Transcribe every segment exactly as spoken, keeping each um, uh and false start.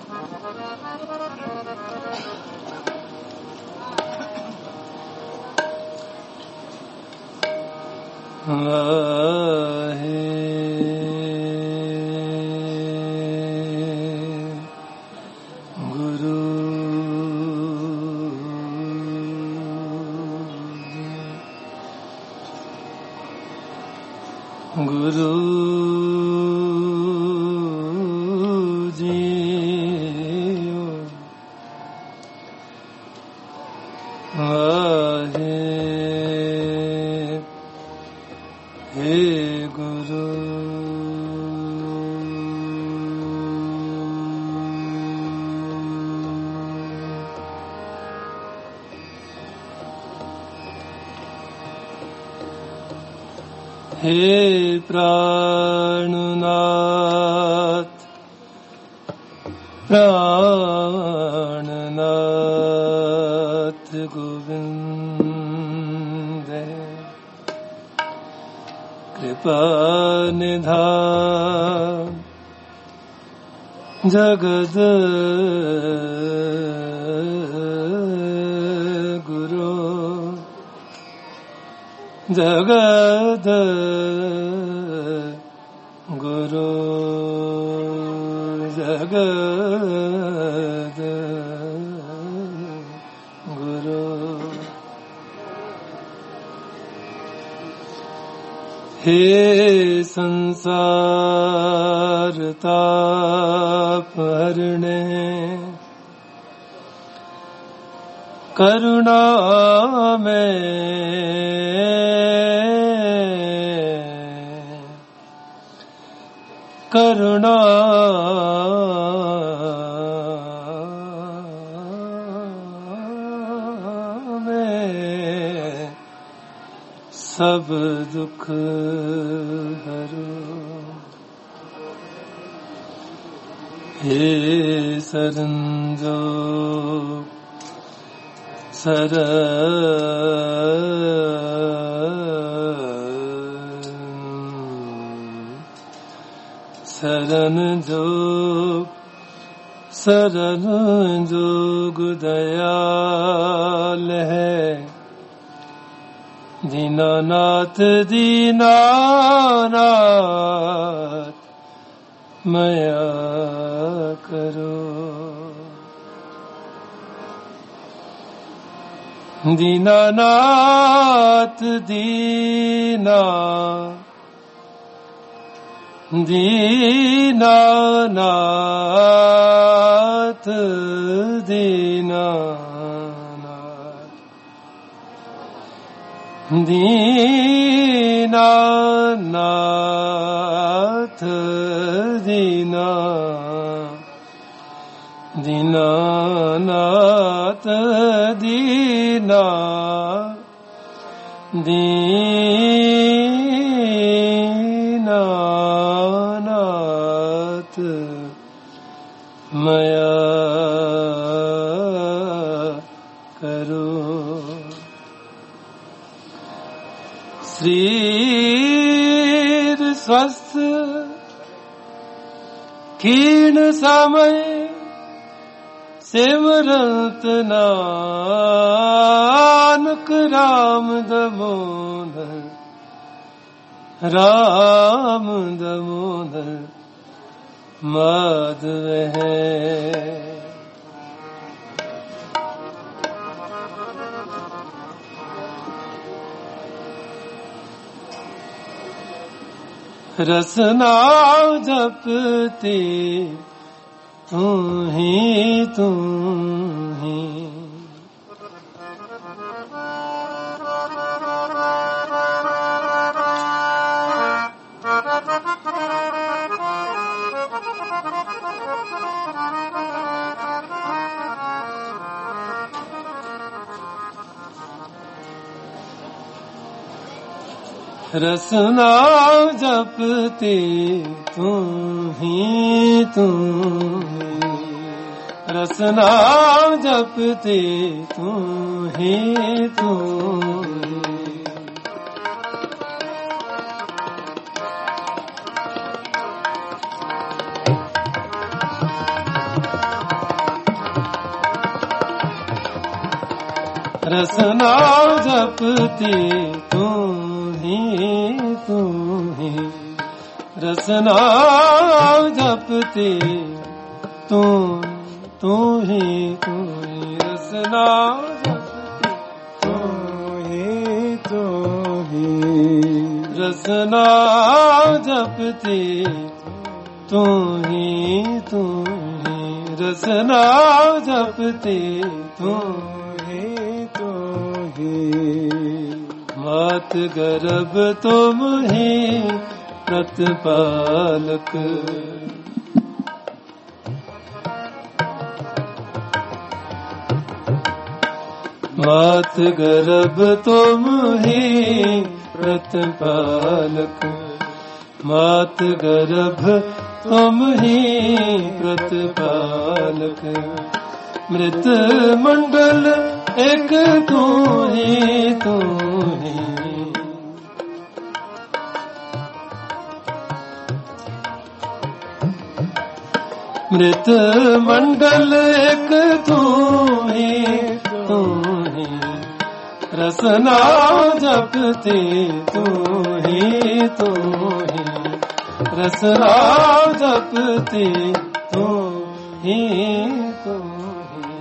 हे प्राणनाथ प्राणनाथ गोविंद कृपा निधान जगद गुरु जगद गुरु जगद गुरु हे संसार ताप हरणे करुणा में करुणा में सब दुख हरो। हे सरंजो सर शरण जो शरण जोग दयाल है दीनानाथ दीनानाथ मया करो। दीनानाथ दीना दीनानाथ दीनानाथ दीनानाथ दीना दीनानाथ दीना दीनानाथ मया करो। शरीर स्वस्थ क्षीण समय सिमरत नानक राम दामोदर राम दामोदर माधव है। रसना जपती तू ही तू ही रसना जपती तू ही तू ही रसना जपती तू ही तू ही। रसना जपती तू ही तू ही, रसना जपती तू तू ही तू ही, रसना जपती तू ही तू ही, रसना जपती तू ही तू ही, रसना जपती तू ही तू ही। मात गर्भ तुम ही प्रतिपालक, मात गर्भ तुम ही प्रतिपालक, मात गर्भ तुम ही प्रतिपालक, मृत मंडल एक तू ही तू ही, मृत मंडल एक तू ही तू ही, रसना जपती तू ही तू ही, रसना जपती तू ही तू ही।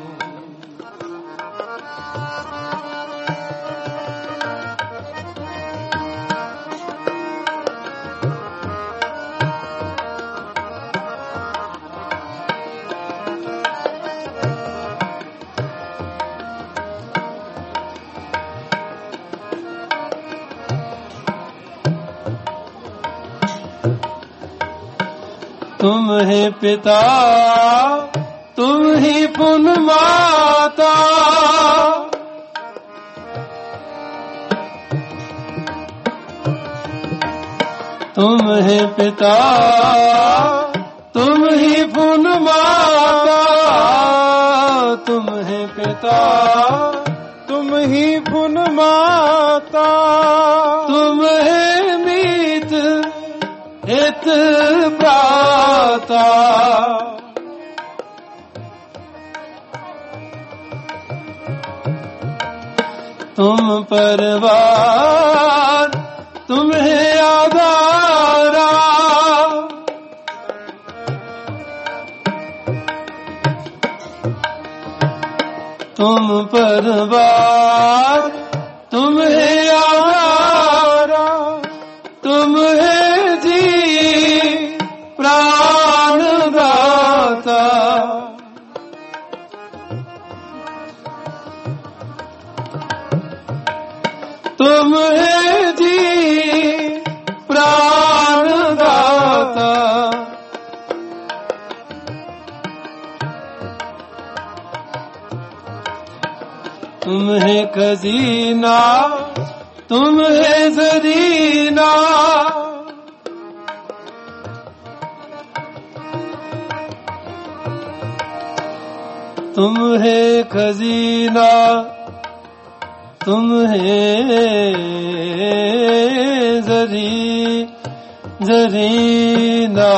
तुम ही पिता तुम ही पुन माता, तुम ही पिता तुम ही पुन माता, तुम ही पिता तुम ही पुन माता, तुम है मीत हित प्राता, तुम परवार तुम है आधारा, तुम परवार तुम है आधारा, तुम है जी प्राण दाता, तुम है जी प्राण दाता, तुम है खजीना तुम है जरीना, तुम है खजीना तुम है जरी जरीना,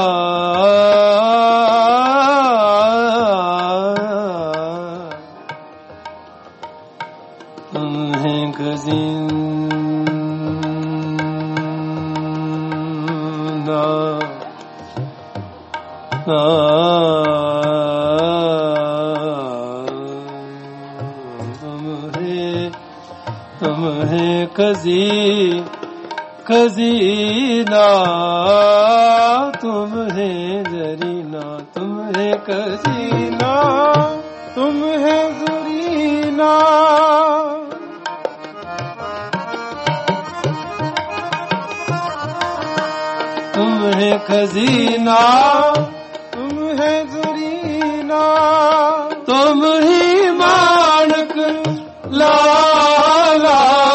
तुम है खजीना तुम है खजी खजीना, तुम है जरीना, तुम है खजीना तुम है जरीना, तुम है खजीना तुम है जरीना, तुम ही मानक लाला,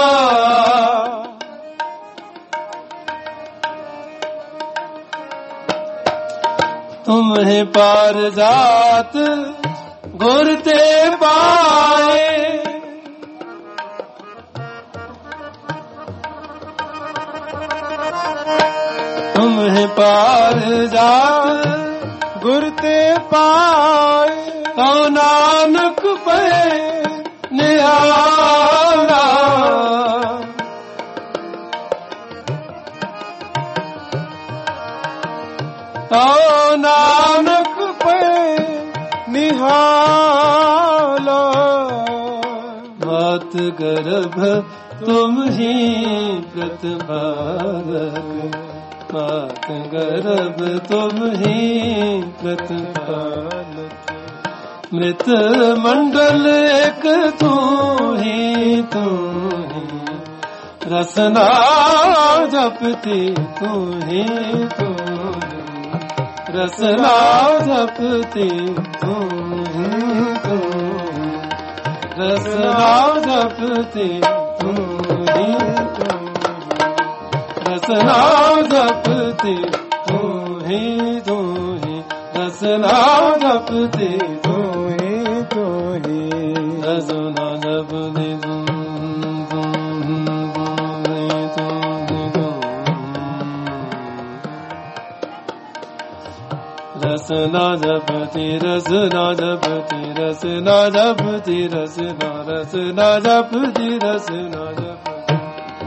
तुम है पारजात गुरते पाए, तुम है पारजात गुरते पाए, तो नानक पे निहार, ओ नानक पे निहालो, मात गर्भ तुम ही प्रतिपालक, मात गर्भ तुम ही प्रतिपालक, मृत मंडल एक तू ही तू ही, रसना जपती तू ही तू ही, रसना जपती तू ही तू ही, रसना जपती तू ही तू ही, रसना जपती तू ही तू ही, रसना जपती तू ही तू ही, रसना जपती तू रसना जपति रसना जपति रसना जपति रसना रसना जपति रसना जपति,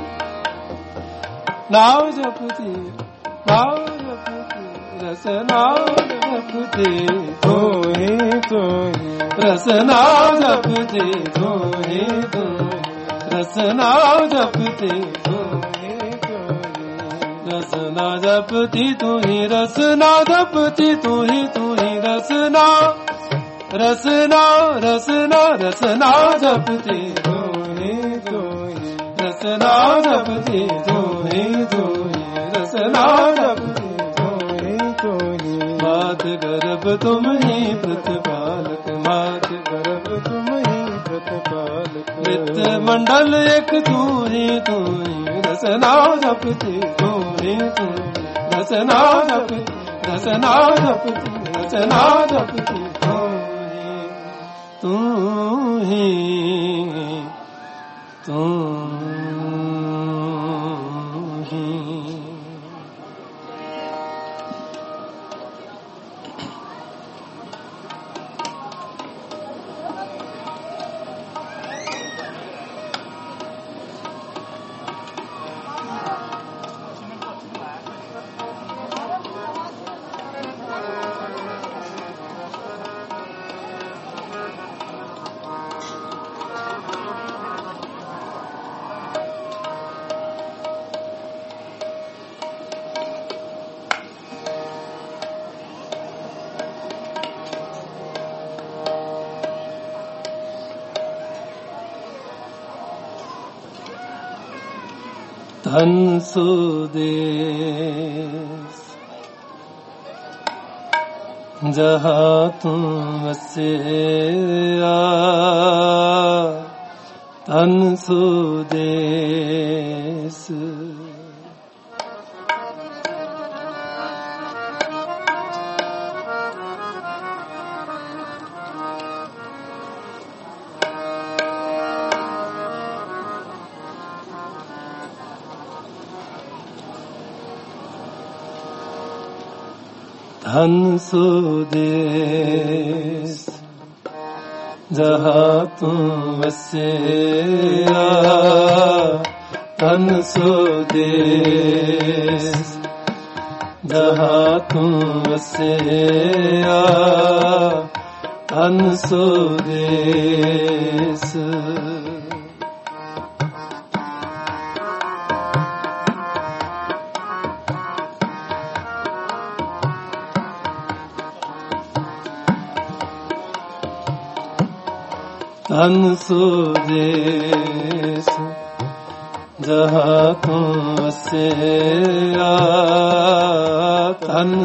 नाव जपति नाव जपति रसना जपति तू ही तू ही, रसना जपति तू ही तू ही, रसना जपति तू ही तू ही, रसना जपति तू ही, रसना जपति तू ही तू ही, रसना रसना रसना रसना जपति तू ही तू ही, रसना जपति तू ही तू ही, रसना जपति तू ही तू ही, मात गर्भ तुम ही प्रतिपालक, मात गर्भ तुम ही प्रतिपालक, मृत मंडल एक तू ही तू ही, रसना जपति तू ही तू ही, रसना जपति रसना जपति रसना जपति तू ही तू ही। धन सुदेश जहाँ तुम बसे आ, धन सुदेश धन सुदेश जहाँ तुम बसे आ, धन सुदेश जहाँ तुम बसे आ, धन सुदेश धन सुदेश जहाँ तुम बसे आ, धन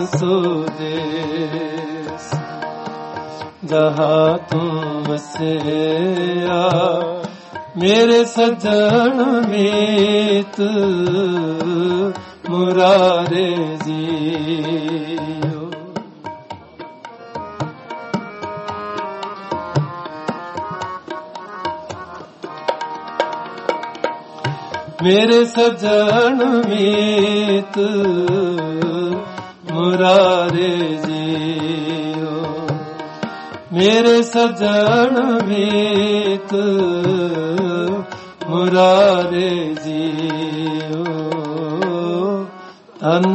सुदेश जहाँ तुम बसे आ, मेरे सज्जन मीत मुरारे जियो, मेरे सज्जन मीत मुरारे जियो, मेरे सज्जन मीत मुरारे जियो, धन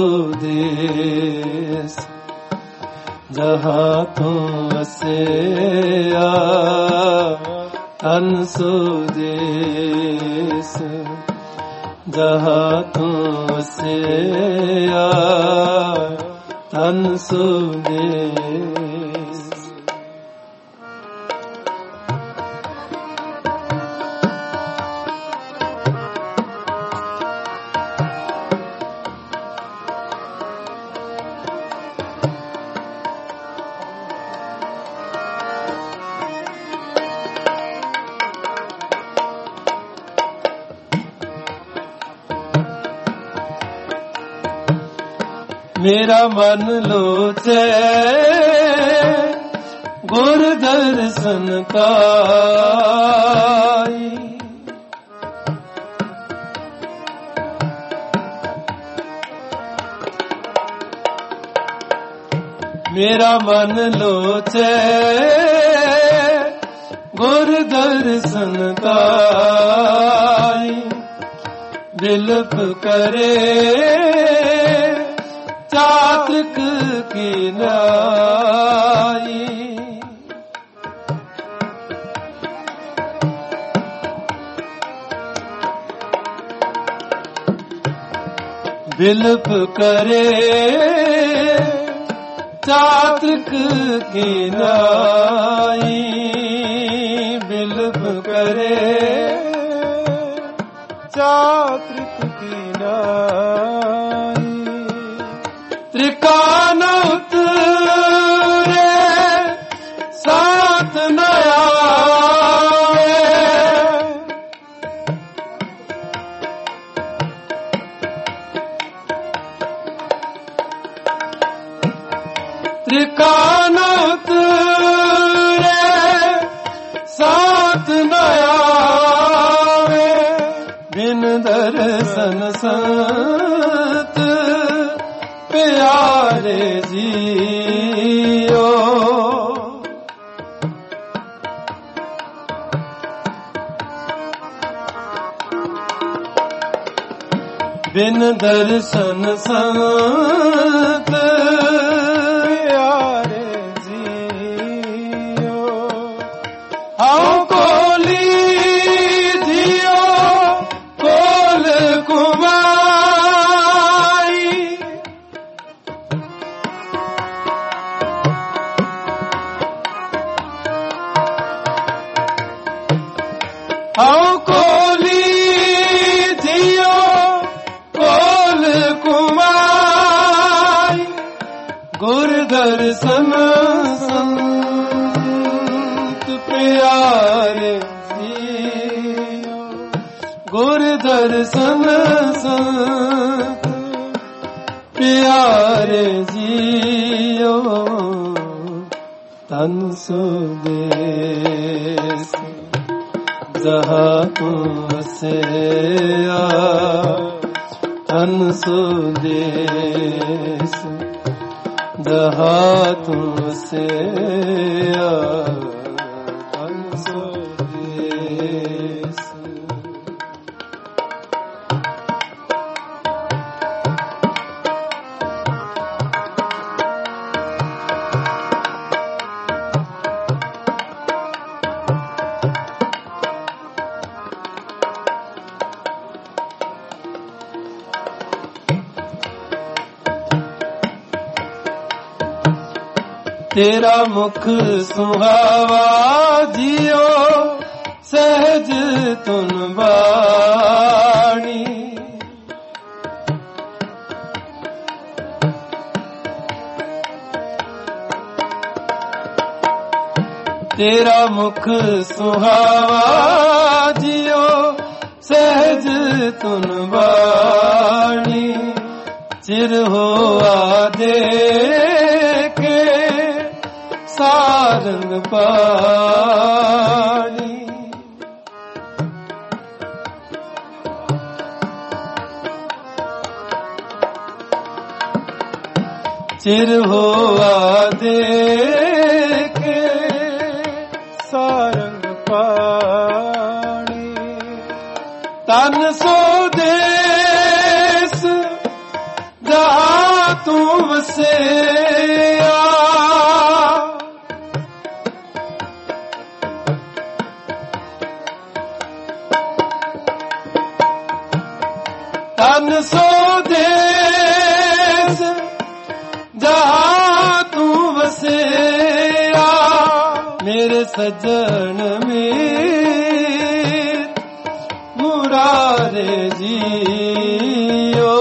सुदेश जहाँ तू वसिया धन सुदेश जहाँ तू वसिया धन सुदेश। मेरा मन लोचे गुर दर्शन काई मेरा मन लोचे गुर दर्शन काई बिलप करे चातक की नाई बिलप करे चातक की नाई बिलप करे चातक की नाई त्रिकान उतरे साथ न आवे त्रिकान उतरे साथ न आवे बिन दर्शन संत प्यारे जियो बिन दर्शन संत प्यारे जियो आओ कोली जियो कोल कुमाई आओ कोली जियो कोल कुमाई गुर दर्शन संत प्यारे जियो गुर दर्शन संत प्यारे जियो तन सुदेश जहाँ तू वसिया धन सुदेश जहाँ तू वसिया धन सुदेश। तेरा मुख सुहावा जियो सहज तुन बाणी तेरा मुख सुहावा जियो सहज तुन बाणी चिर होआ देखे सारंग पानी चिर होआ देखे सारंग पानी तन सो देश ਤੂੰ ਵਸਿਆ ਤਨ ਸੋ ਦੇਸ ਜਹਾਂ ਤੂੰ ਵਸਿਆ ਮੇਰੇ ਸੱਜਣ ਮੀਤ ਮੁਰਾਰੇ ਜੀਓ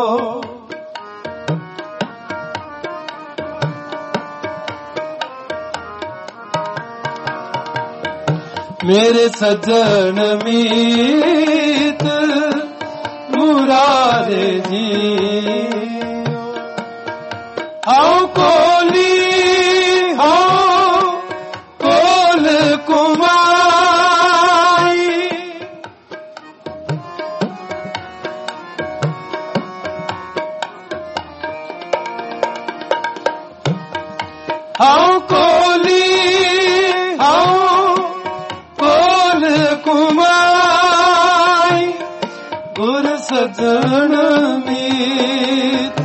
ਮੇਰੇ ਸੱਜਣ ਮੀਤ ਮੁਰਾਰੇ ਜੀਓ ਹਉ ਕੋਲੀ ਹਉ ਕੋਲ ਕੁਮਾਈ ਹਉ ਕੋਲੀ ਹਉ ਕੋਲ ਕੁਮਾਈ ਗੁਰ ਸਜਣ ਮੀਤ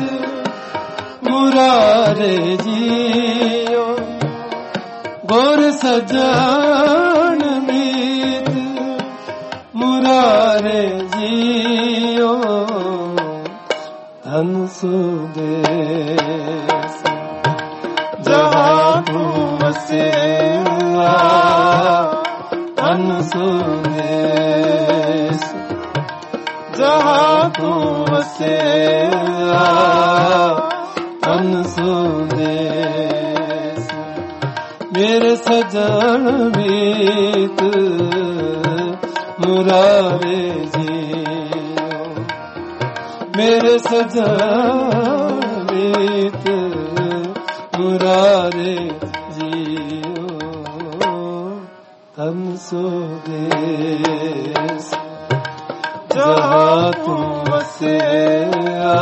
ਮੁਰਾਰੇ ਜੀਓ ਗੁਰ ਸਜਣ ਮੀਤ ਮੁਰਾਰੇ ਜੀਓ ਧਨ ਸੁਦੇਸ ਜਹਾਂ ਤੂੰ ਵਸਿਆ ਧਨ ਸੁਦੇਸ ਜਹਾਂ ਤੂੰ ਵਸਿਆ ਧਨ ਸੁਦੇਸ ਮੇਰੇ ਸਜਣ ਮੀਤ ਮੁਰਾਰੇ ਜੀਓ ਮੇਰੇ ਸਜਣ ਮੀਤ ਮੁਰਾਰੇ ਜੀਓ ਧਨ ਸੁਦੇਸ ਜਹਾਂ ਤੂੰ ਵਸਿਆ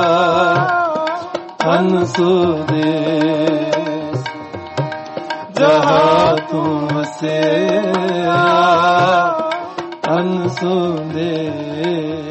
ਧਨ ਸੁਦੇਸ ਜਹਾਂ ਤੂੰ ਵਸਿਆ ਧਨ ਸੁਦੇਸ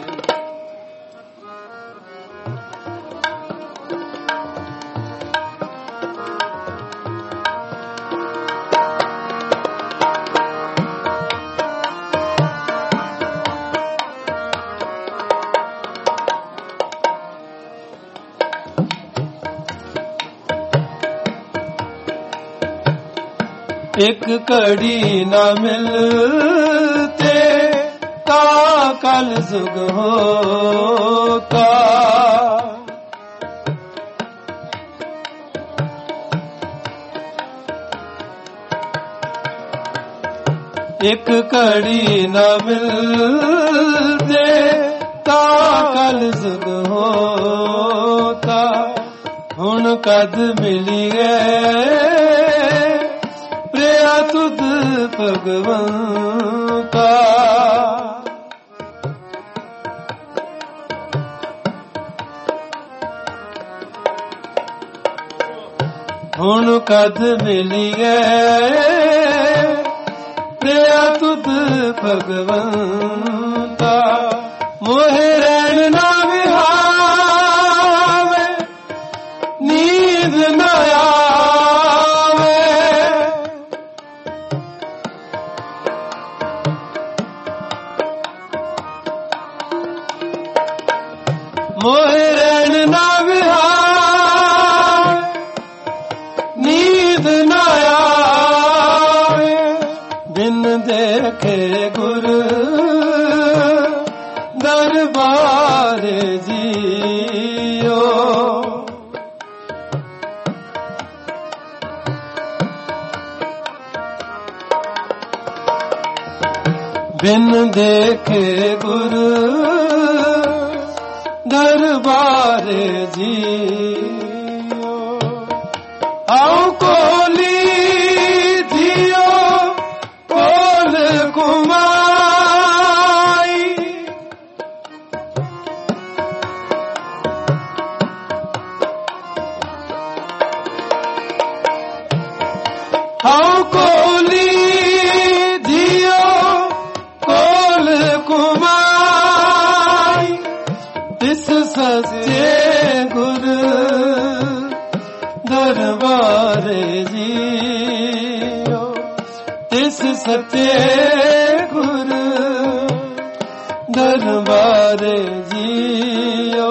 एक घड़ी न मिलते ता कल सुख होता एक घड़ी न मिलते ता कल सुख होता हुण कद मिली गए तुद भगवंता हुण कद मिलिए प्रिया तुद भगवंता मोहे रैन ना विहावे नींद न मोहे रैन ना विहार नींद न आवे बिन देखे गुर दरबार जियो बिन देखे गुर दरबार जियो आओ कोली जियो कोल कुमाई आओ कोली जियो कोल कुमाई तिस सच्चे गुर जिस सच्चे गुर दरबारे जियो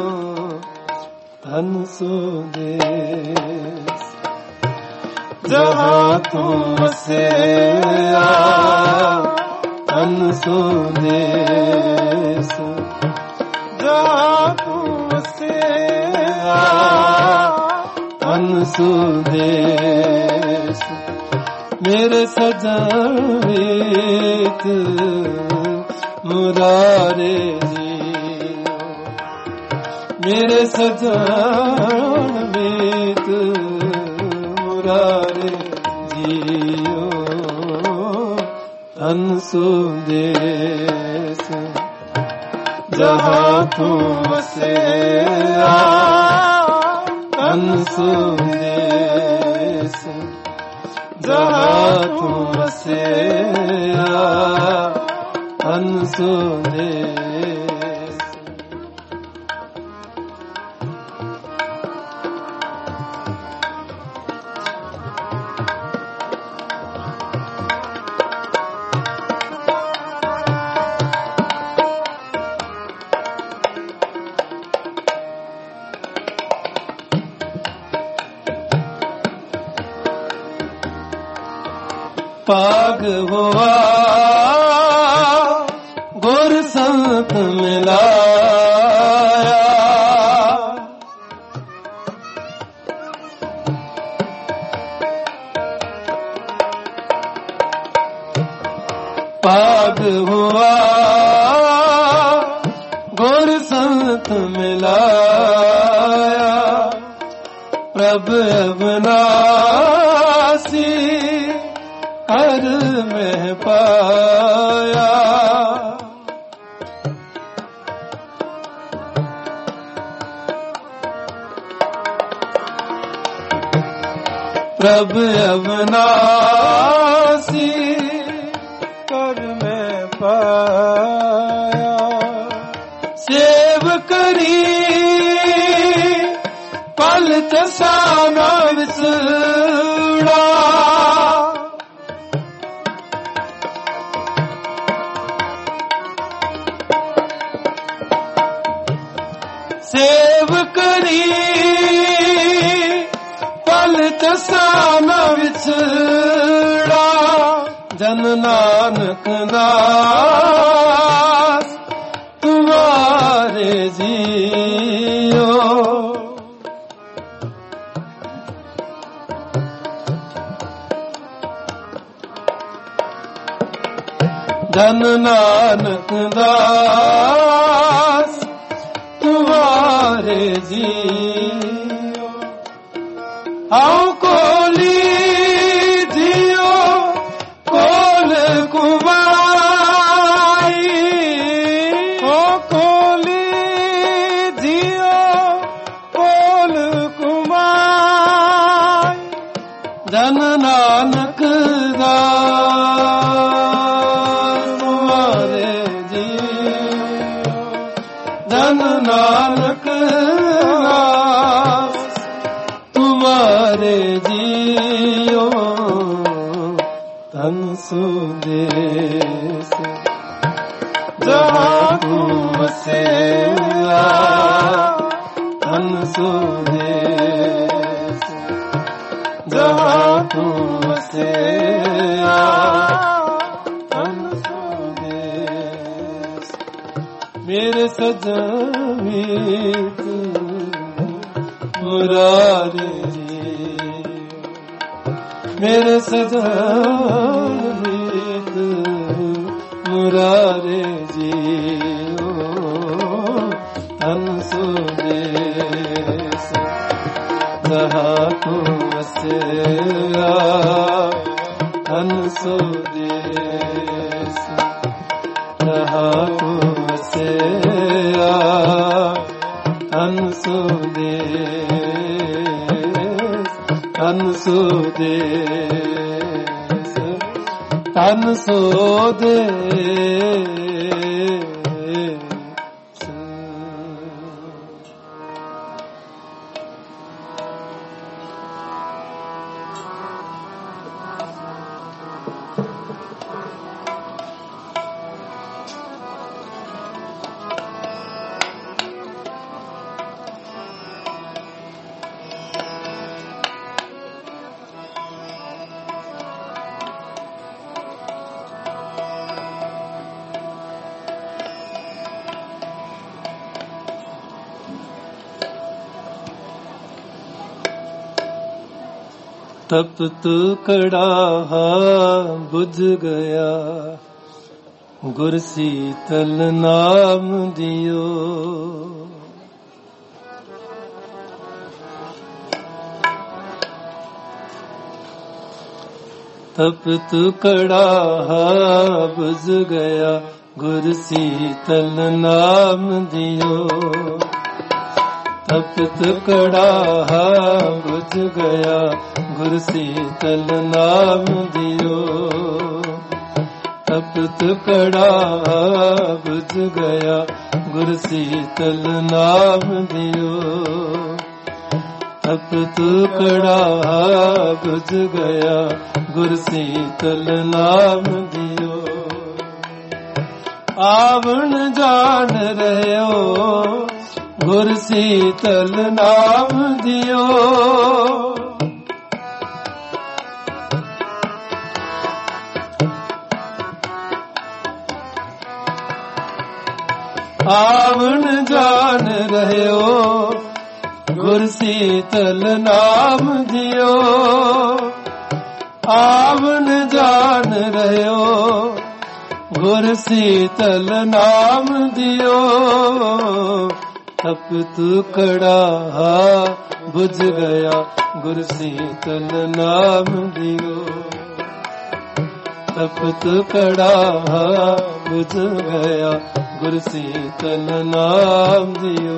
धन सो देश जहाँ तू वसेया धन सो देश जहाँ तू वसेया धन सो देश मेरे सजन एक मुरारे जियो मेरे सजन एक मुरारे जियो धन सो देश जहाँ तू वसेया धन सो देश जहाँ तू वसेया धन सो देश पाग हुआ गुर संत मिलाया पाग हुआ गुर संत मिलाया प्रभु अविनाशी हर में पाया प्रभु अविनाशी कर में पाया सेव करी पल तसाना विसड़ा सेव करी पल तसाना विछड़ा जन नानक दास तुम्हारे जियो जन नानक दास तुम्हारे जियो आओ कोली जियो कोल कुमाई ओ कोली जियो कोल कुमाई जन नानक दास तुम्हारे जियो जन नानक दास तुम्हारे जियो धन सो देश जहाँ तू वसेया धन सो देश जहाँ तू वसेया धन सो देश मेरे सजन मुरारे मेरे सजन मुरारे जियो धन सो देश जहाँ तू वसेया धन सो देश जहाँ तू वसेया धन सो देश धन सो देश धन सो देश Thank you. तपत कड़ाहा बुझ गया, गुर शीतल नाम दियो। तपत कड़ाहा बुझ गया, गुर शीतल नाम दियो। तपत कड़ाहा बुझ गया, गुर शीतल नाम दियो। तपत कड़ाहा बुझ गया, गुर शीतल नाम दियो। तपत कड़ाहा बुझ गया, गुर शीतल नाम दियो। आवण जान रहो, गुर शीतल नाम दियो। आवण जान रहो, गुर शीतल नाम दियो। आवण जान रहो, गुर शीतल नाम दियो। तपत कड़ाहा बुझ गया, गुर शीतल नाम दियो। तपत कड़ाहा बुझ गया, गुर शीतल नाम दियो।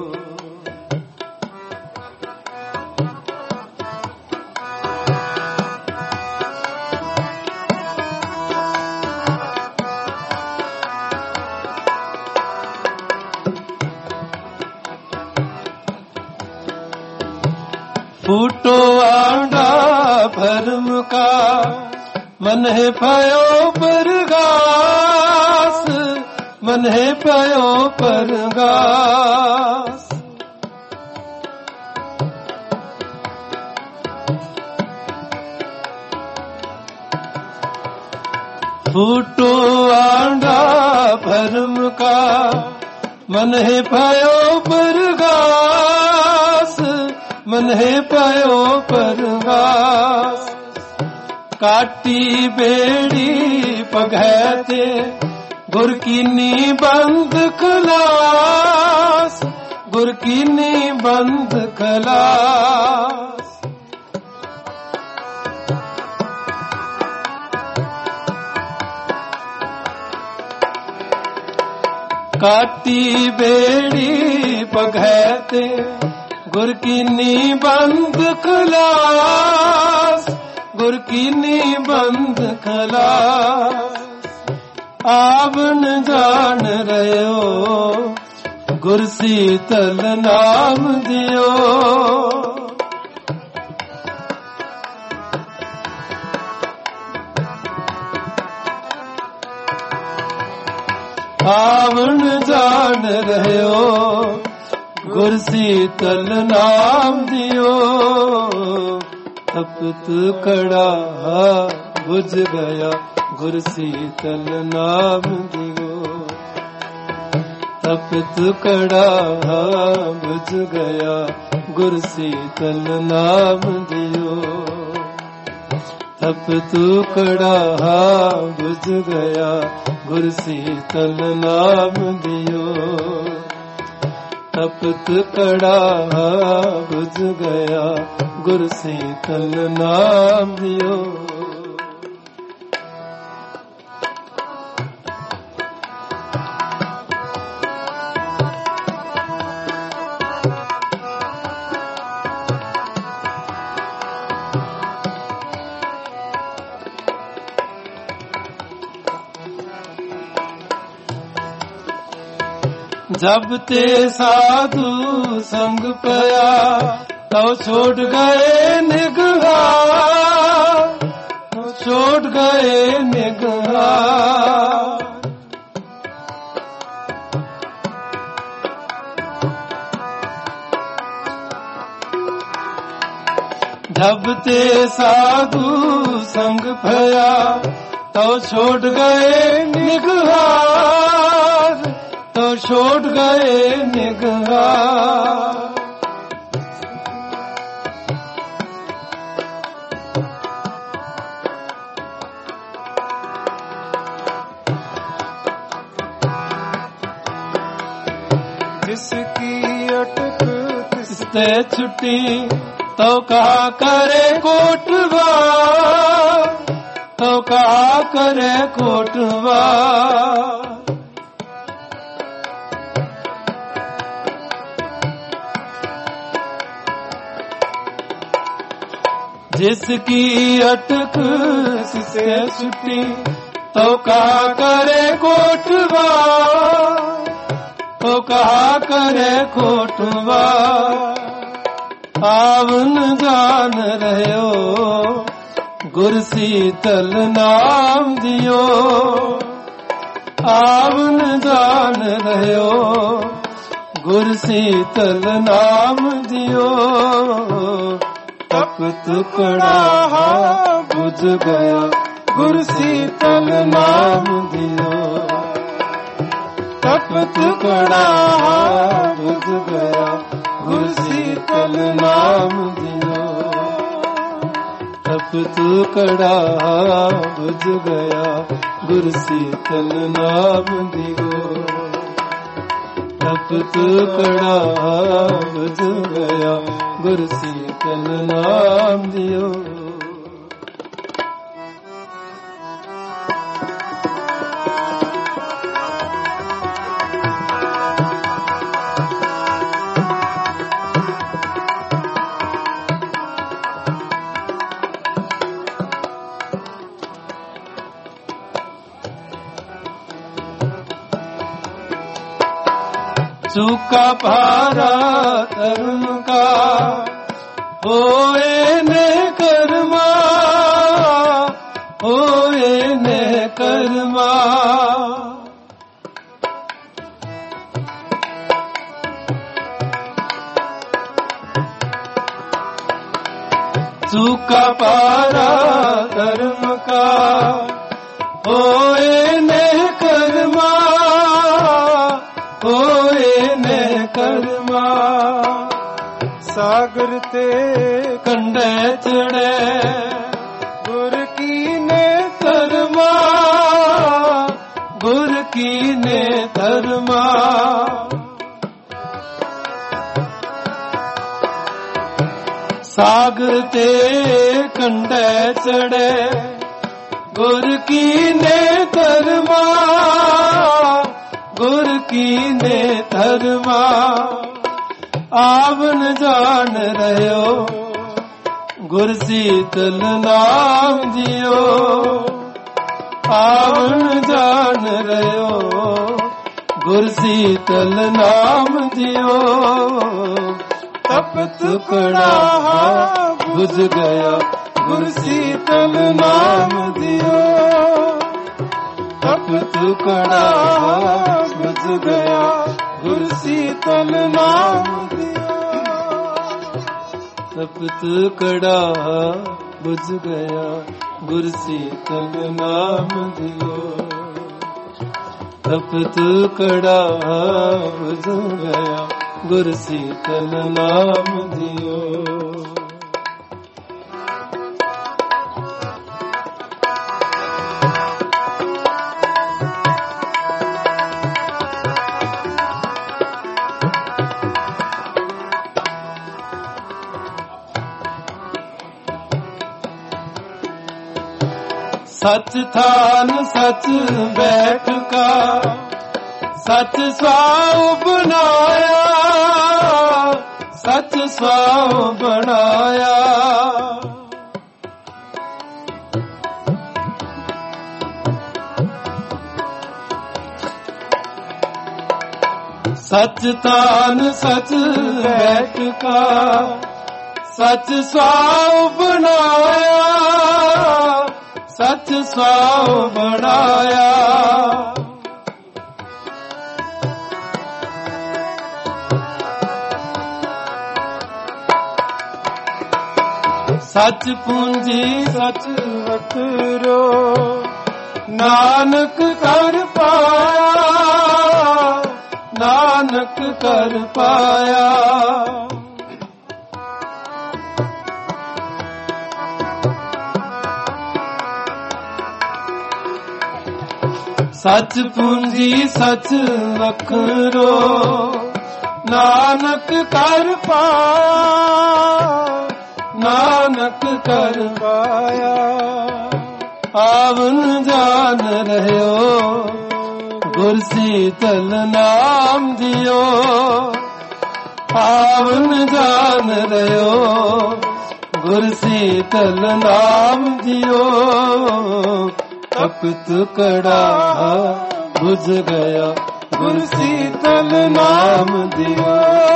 फूटो आंडा भरम का, मन है पयो परगास, मन है पयो परगास। फूटो आंडा भरम का, मन है पयो परगास, मन है पयो परगास। काटी बेड़ी पघैते, गुर कीनी बंद खलास, गुर कीनी बंद खलास। काटी बेड़ी पघैते, गुर कीनी बंद खलास, गुर कीनी बंद खलास। आवण जान रहो, गुर शीतल नाम दियो। आवण जान रहो, गुर शीतल नाम दियो। तपत कड़ाहा बुझ गया, गुर शीतल नाम दियो। तपत कड़ाहा बुझ गया, गुर शीतल नाम दियो। तपत कड़ाहा बुझ गया, गुर शीतल नाम दियो। तपत कड़ाहा बुझ गया, गुर शीतल नाम दियो। जब ते साधु संग पया, तो छोड़ गए निगाह, तो छोड़ गए निगाह। जब ते साधु संग पया, तो छोड़ गए निगाह, तो छोड़ गए निगाह। जिसकी अटक तिसते छुट्टी, तो कहा करे कोटवा, तो कहा करे कोटवा। जिसकी अटक से छुट्टी, तो कहा करे कोटवा, तो कहा करे कोटवा। आवन जान रहो गुर शीतल नाम दियो, आवन जान रहो गुर शीतल नाम दियो। तपत कड़ा बुझ गया गुर शीतल नाम दियो, तपत कड़ा बुझ गया गुर शीतल नाम दियो। तपत कड़ा बुझ गया गुर शीतल नाम दियो, तपत कड़ा बुझ गया गुर शीतल नाम दियो। सूखा भारा धर्म का होए ने कर्मा, होए ने कर्मा। सूखा भारा धर्म का होए ने कर्मा, होए ने कर्मा। सागर ते कंडे चढ़े गुर की ने धर्मा, गुर की ने धर्मा। सागर ते कंडे चढ़े गुर की ने धर्मा, गुर की ने धर्मा। आवन जान रहो गुर शीतल नाम दियो, आवन जान रहो गुर शीतल नाम दियो। तपत कड़ा बुझ गया गुर शीतल नाम दियो, तपत कड़ा बुझ गया गुर शीतल नाम दियो। तपत कड़ा बुझ गया गुर शीतल नाम दियो, तपत कड़ा बुझ गया गुर शीतल नाम दियो। सच थान सच बैठ का सच स्वाव बनाया, सच स्वाव बनाया। सच थान सच बैठ का सच स्वाव बनाया, सच स्वाव बनाया। सच पूंजी सच वतरो नानक कर पाया, नानक कर पाया। सच पूंजी सच वखरो ਨਾਨਕ ਕਰ ਪਾਇਆ, ਨਾਨਕ ਕਰ ਪਾਇਆ। ਆਵਨ ਜਾਨ ਰਹਿਓ ਗੁਰ ਸੀਤਲ ਨਾਮ ਦਿਓ, ਆਵਨ ਜਾਨ ਰਹਿਓ ਗੁਰ ਸੀਤਲ ਨਾਮ ਦਿਓ। ਤਪਤ ਕੜਾ ਬੁਝ ਗਿਆ ਗੁਰ ਸੀਤਲ ਨਾਮ ਦਿਓ,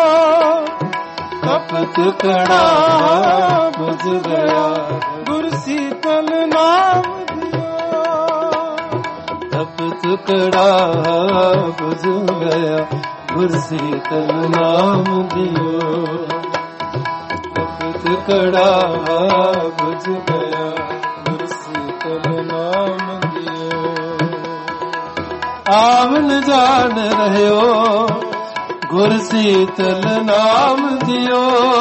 ਤਪਤ ਕੜਾ ਬੁਝ ਗਿਆ ਗੁਰ ਸੀਤਲ ਨਾਮ ਦਿਓ, ਤਪਤ ਕੜਾ ਬੁਝ ਗਿਆ ਗੁਰ ਸੀਤਲ ਨਾਮ ਦਿਓ, ਤਪਤ ਕੜਾ ਬੁਝ ਗਿਆ ਗੁਰ ਸੀਤਲ ਨਾਮ ਦਿਓ। ਆਵਨ ਜਾਨ ਰਹਿਓ ਗੁਰ ਸੀਤਲ ਨਾਮ ਦਿਓ,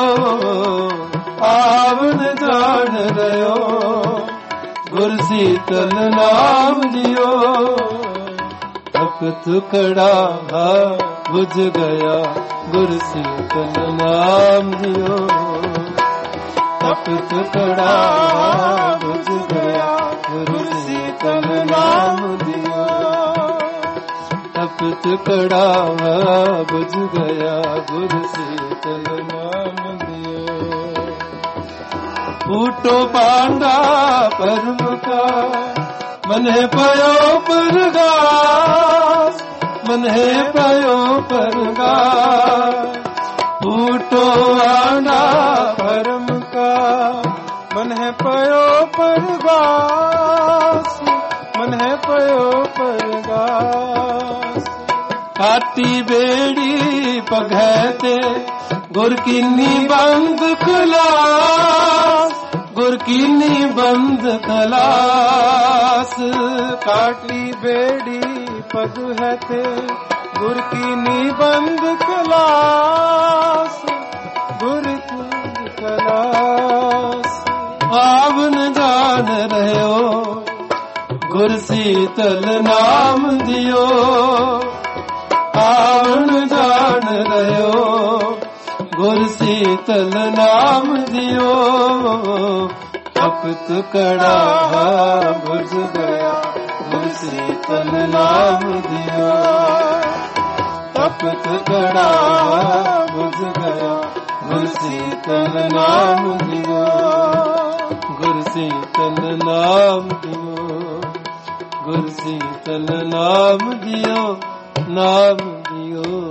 ਆਵਨ ਜਾਨ ਰਹਿਓ ਗੁਰ ਸੀਤਲ ਨਾਮ ਦਿਓ। ਤਪਤ ਕੜਾ ਬੁਝ ਗਿਆ ਗੁਰ ਸੀਤਲ ਨਾਮ ਦਿਓ, ਤਪਤ ਕੜਾ ਬੁਝ ਗਿਆ ਗੁਰ ਸੀਤਲ ਨਾਮ ਦਿਓ, ਤਪਤ ਕੜਾ ਬੁਝ ਗਿਆ ਗੁਰ ਸੀਤਲ ਨਾਮ ਦਿਓ। ਊਟੋ ਪਾਂਡਾ ਪਰਮ ਕਾ ਮਨਹਿ ਪਇਓ ਪਰਗਾਸ, ਮਨਹਿ ਪਇਓ ਪਰਗਾਸ। ਊਟੋ ਆਂਡਾ ਪਰਮ ਕਾ ਮਨਹਿ ਪਇਓ ਪਰਗਾਸ, ਮਨਹਿ ਪਇਓ ਪਰਗਾਸ। ਕਾਟੀ ਬੇੜੀ ਪਘੈ ਤੇ ਗੁਰ ਕੀਨੀ ਬੰਦ ਖਲਾਸ, ਗੁਰ ਕੀਨੀ ਬੰਦ ਖਲਾਸ। ਕਾਟੀ ਬੇੜੀ ਪਗ ਹੈ ਤੇ ਗੁਰ ਕੀਨੀ ਬੰਦ ਖਲਾਸ, ਗੁਰ ਕੀਨੀ ਖਲਾਸ। ਆਵਨ ਜਾਨ ਰਹਿਓ ਗੁਰ ਸੀਤਲ ਨਾਮ ਦਿਓ, ਆਵਨ ਜਾਨ ਰਹਿਓ ਗੁਰ ਸੀਤਲ ਨਾਮ ਦਿਓ। ਤਪਤ ਕੜਾ ਬੁਝ ਗਿਆ ਗੁਰ ਸੀਤਲ ਨਾਮ ਦਿਓ, ਤਪਤ ਕੜਾ ਬੁਝ ਗਿਆ ਗੁਰ ਸੀਤਲ ਨਾਮ ਦਿਓ, ਗੁਰ ਸੀਤਲ ਨਾਮ ਦਿਓ, ਗੁਰ ਸੀਤਲ ਨਾਮ ਦਿਓ, ਨਾਮ ਦਿਓ।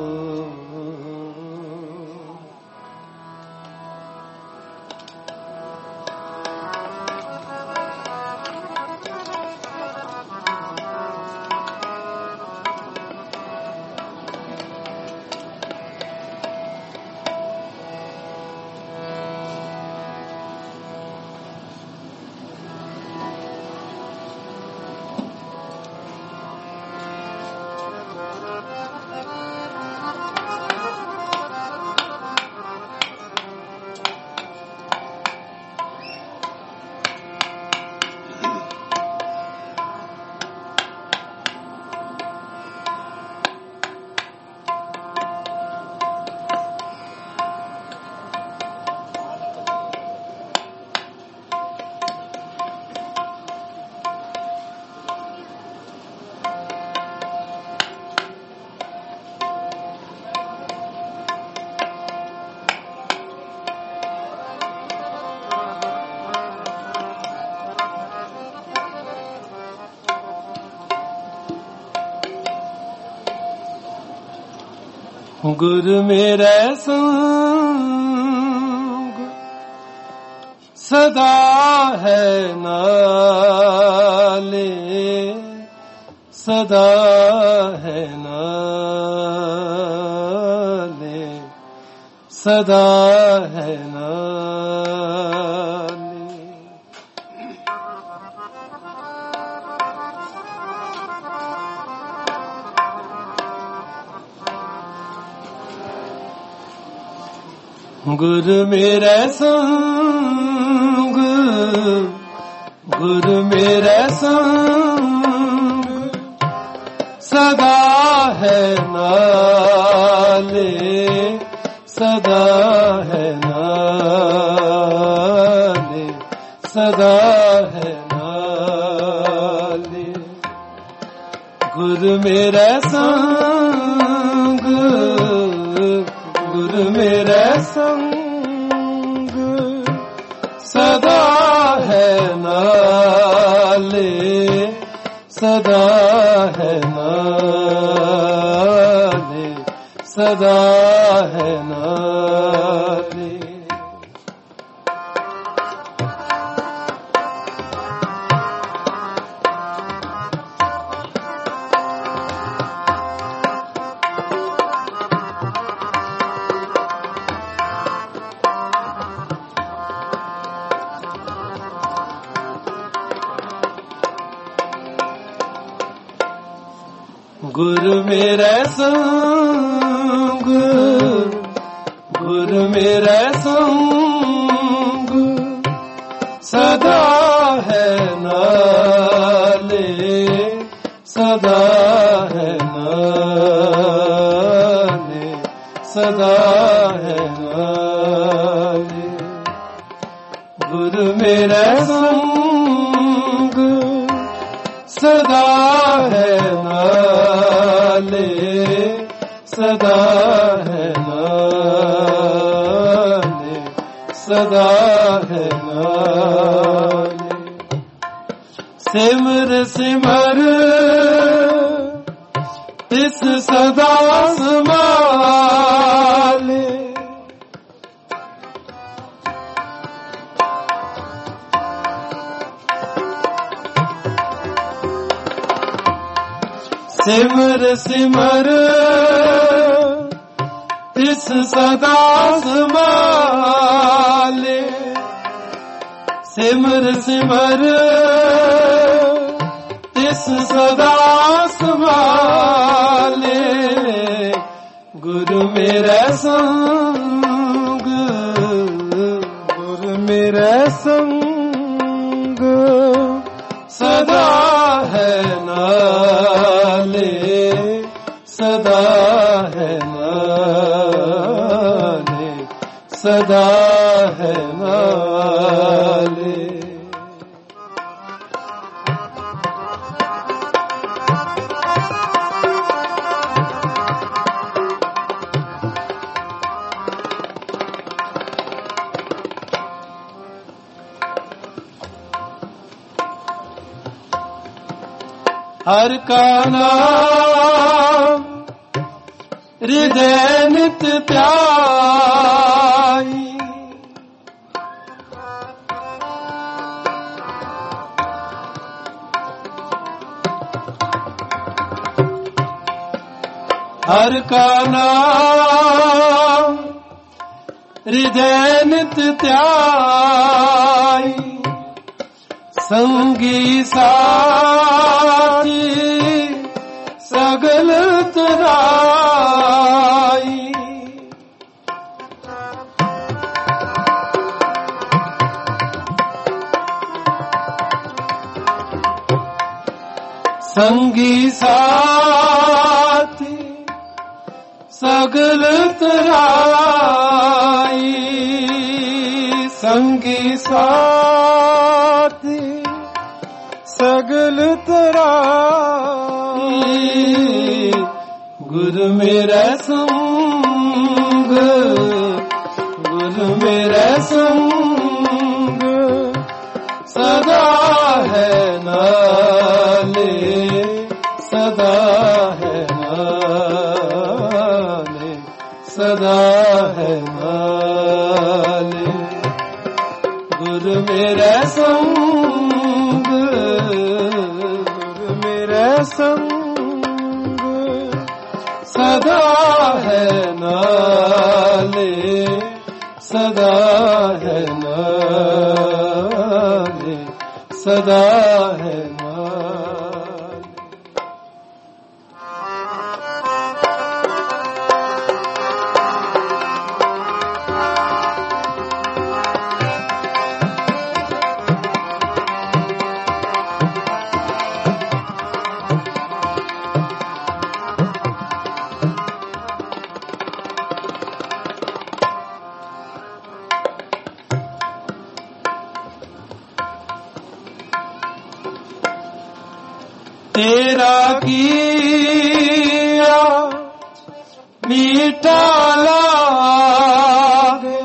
ਗੁਰ ਮੇਰੇ ਸੰਗ ਸਦਾ ਹੈ ਨਾਲੇ, ਸਦਾ ਹੈ ਨਾਲੇ, ਸਦਾ ਹੈ ਨਾਲੇ। ਗੁਰ ਮੇਰੇ ਸੰਗ, ਗੁਰ ਮੇਰੇ ਸੰਗ ਸਦਾ ਹੈ ਨਾਲੇ, ਸਦਾ ਹੈ ਨਾਲੇ, ਸਦਾ ਹੈ ਨਾਲੇ। ਗੁਰ ਮੇਰਾ ਸੰਗ, ਗੁਰ ਮੇਰਾ ਸੰਗ, ਸਦਾ ਹੈ ਨਾਲੇ, ਸਦਾ ਹੈ ਨਾਲੇ, ਸਦਾ ਹੈ ਨਾਲੇ। ਗੁਰ ਮੇਰਾ ਸੰਗ, ਗੁਰ ਮੇਰਾ ਸੰਗ, ਸਦਾ ਹੈ ਨਾਲੇ, ਸਦਾ ਹੈ ਨਾਲੇ, ਸਦਾ ਹੈ ਨਾਲੇ। ਗੁਰ ਮੇਰਾ ਸੰਗ, ਸਦਾ ਹੈ ਨਾਲੇ, ਸਦਾ ਹੈ ਨਾਲੇ, ਸਦਾ ਹੈ ਨਾਲੇ। ਸਿਮਰ ਸਿਮਰ ਤਿਸ ਸਦਾ ਸਮਾਲੇ, ਸਿਮਰ ਸਿਮਰ ਤਿਸ ਸਦਾ ਸਮਾਲੇ, ਸਿਮਰ ਸਿਮਰ ਤਿਸ ਸਦਾ ਸਮਾਲੇ। ਗੁਰੂ ਮੇਰਾ ਸੰਗ, ਗੁਰੂ ਮੇਰਾ ਸੰਗ, ਸਦਾ ਹੈ ਨਾਲੇ, ਸਦਾ ਹੈ ਨਾਲੇ, ਸਦਾ ਹੈ ਨਾਲੇ। ਹਰ ਕਾ ਨਾਮ ਹਿਰਦੈ ਨਿਤ ਧਿਆਈ, ਹਰ ਕਾ ਨਾਮ ਹਿਰਦੈ ਨਿਤ ਧਿਆਈ, ਸੰਗੀ ਸਾਥੀ ਸਗਲ ਤਰਾਈ। ਸੰਗੀ ਸਾਥੀ ਸਗਲ ਤਰਾਈ, ਸੰਗੀ ਸਾਥੀ ਸਗਲ ਤਰਾਈ। ਗੁਰ ਮੇਰਾ ਸੰਗ, ਗੁਰ ਮੇਰਾ ਸੰਗ, ਸਦਾ ਹੈ ਨਾਲੇ, ਸਦਾ ਹੈ ਨਾਲੇ, ਸਦਾ ਹੈ ਨਾਲੇ। ਗੁਰ ਮੇਰਾ ਸੰਗ, ਗੁਰ ਮੇਰਾ ਸੰਗ, ਸਦਾ ਹੈ ਨਾਲੇ, ਸਦਾ ਹੈ ਨਾਲੇ, ਸਦਾ ਹੈ ਨਾਲੇ। तेरा किया मीठा लागे,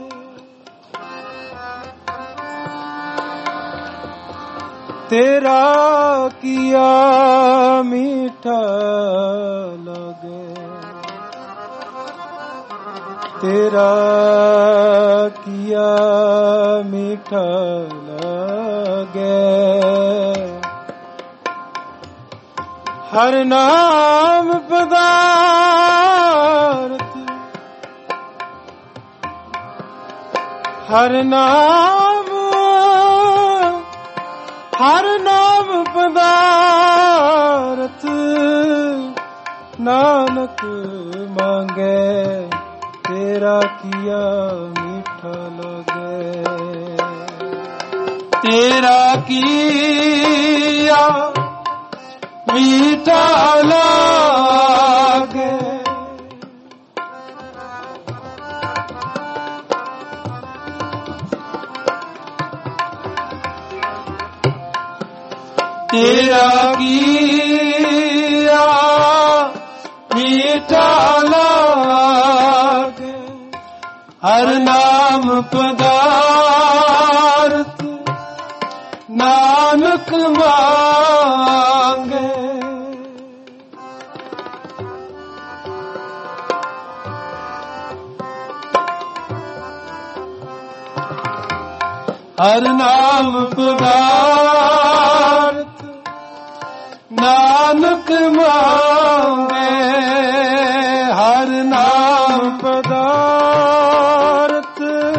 तेरा किया मीठा लागे, तेरा किया मीठा लागे। हर नाम पदार्थ, हर नाम, हर नाम पदार्थ नानक मांगे, तेरा किया मीठा लगे, तेरा किया मीठा लागे। तेरा किया मीठा लागे, हर नाम पदार्थ नानक मांगे। हर नाम पदार्थ नानक मांगे, हर नाम पदार्थ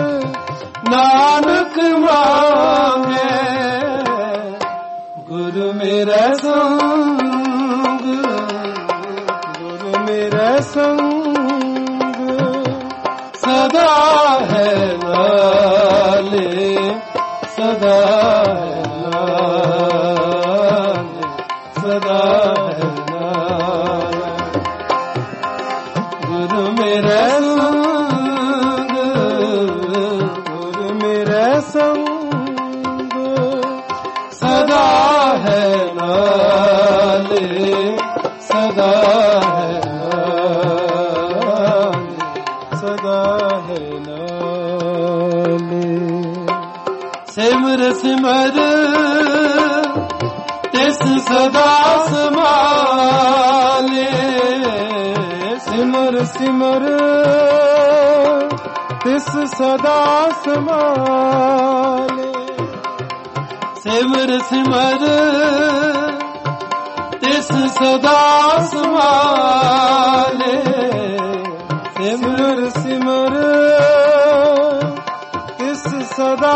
नानक मांगे। गुरु मेरा संग, गुरु मेरा संग सदा है नाले, सदा है नाले, सदा है नाले। गुरु मेरा संग, गुरु मेरा संग सदा है नाले, सदा है नाले, सदा है नाले। सिमर सिमर तिस सदा समाले, सिमर सिमर तिस सदा समाले, सिमर सिमर तिस सदा समाले, सिमर सिमर तिस सदा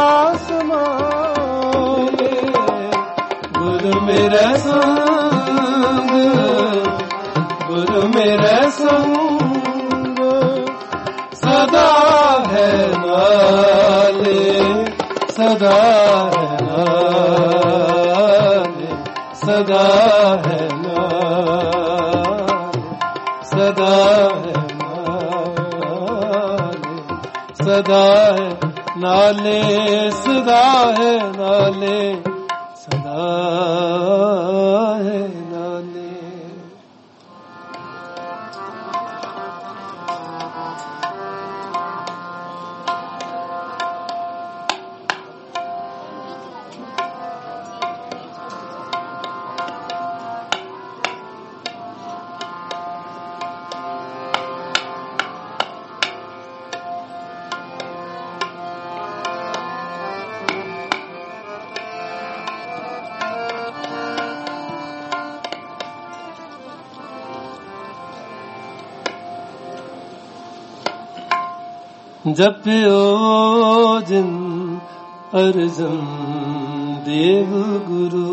समाले। गुरु मेरा संग, गुरु मेरा संग सदा है नाले, सदा है नाले, सदा है नाले, सदा है नाले, सदा है नाले, सदा है नाले, सदा है नाले। जपियो जिन अर्जन देव गुरु,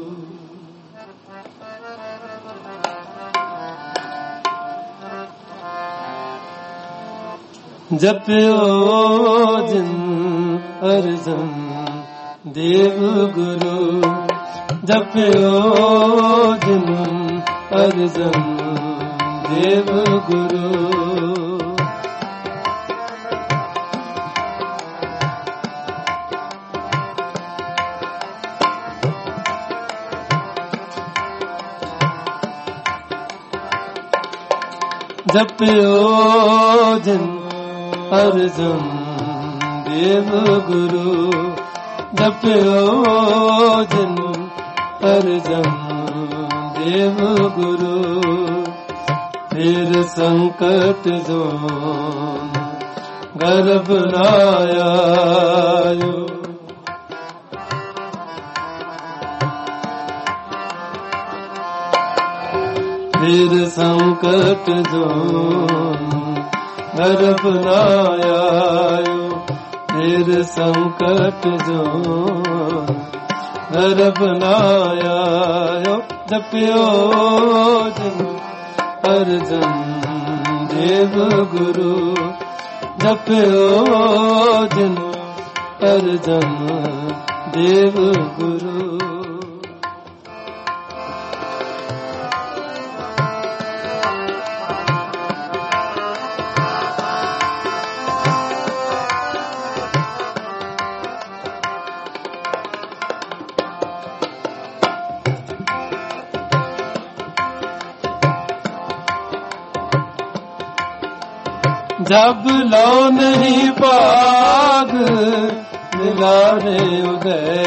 जपियो जिन अर्जन देव गुरु, जपियो जिन अर्जन देव गुरु। जपियो जिन अर्जुन देव गुरु, जपियो जिन अर्जुन देव गुरु, फिर संकट जो गर्भ नायो। फिर संकट जो गर्भ नायो, फिर संकट जो गर्भ नायो। जपियो जिन अर्जुन देव गुरु, जपियो जिन अर्जुन देव गुरु। जब लो नहीं पाग निगारे उदय,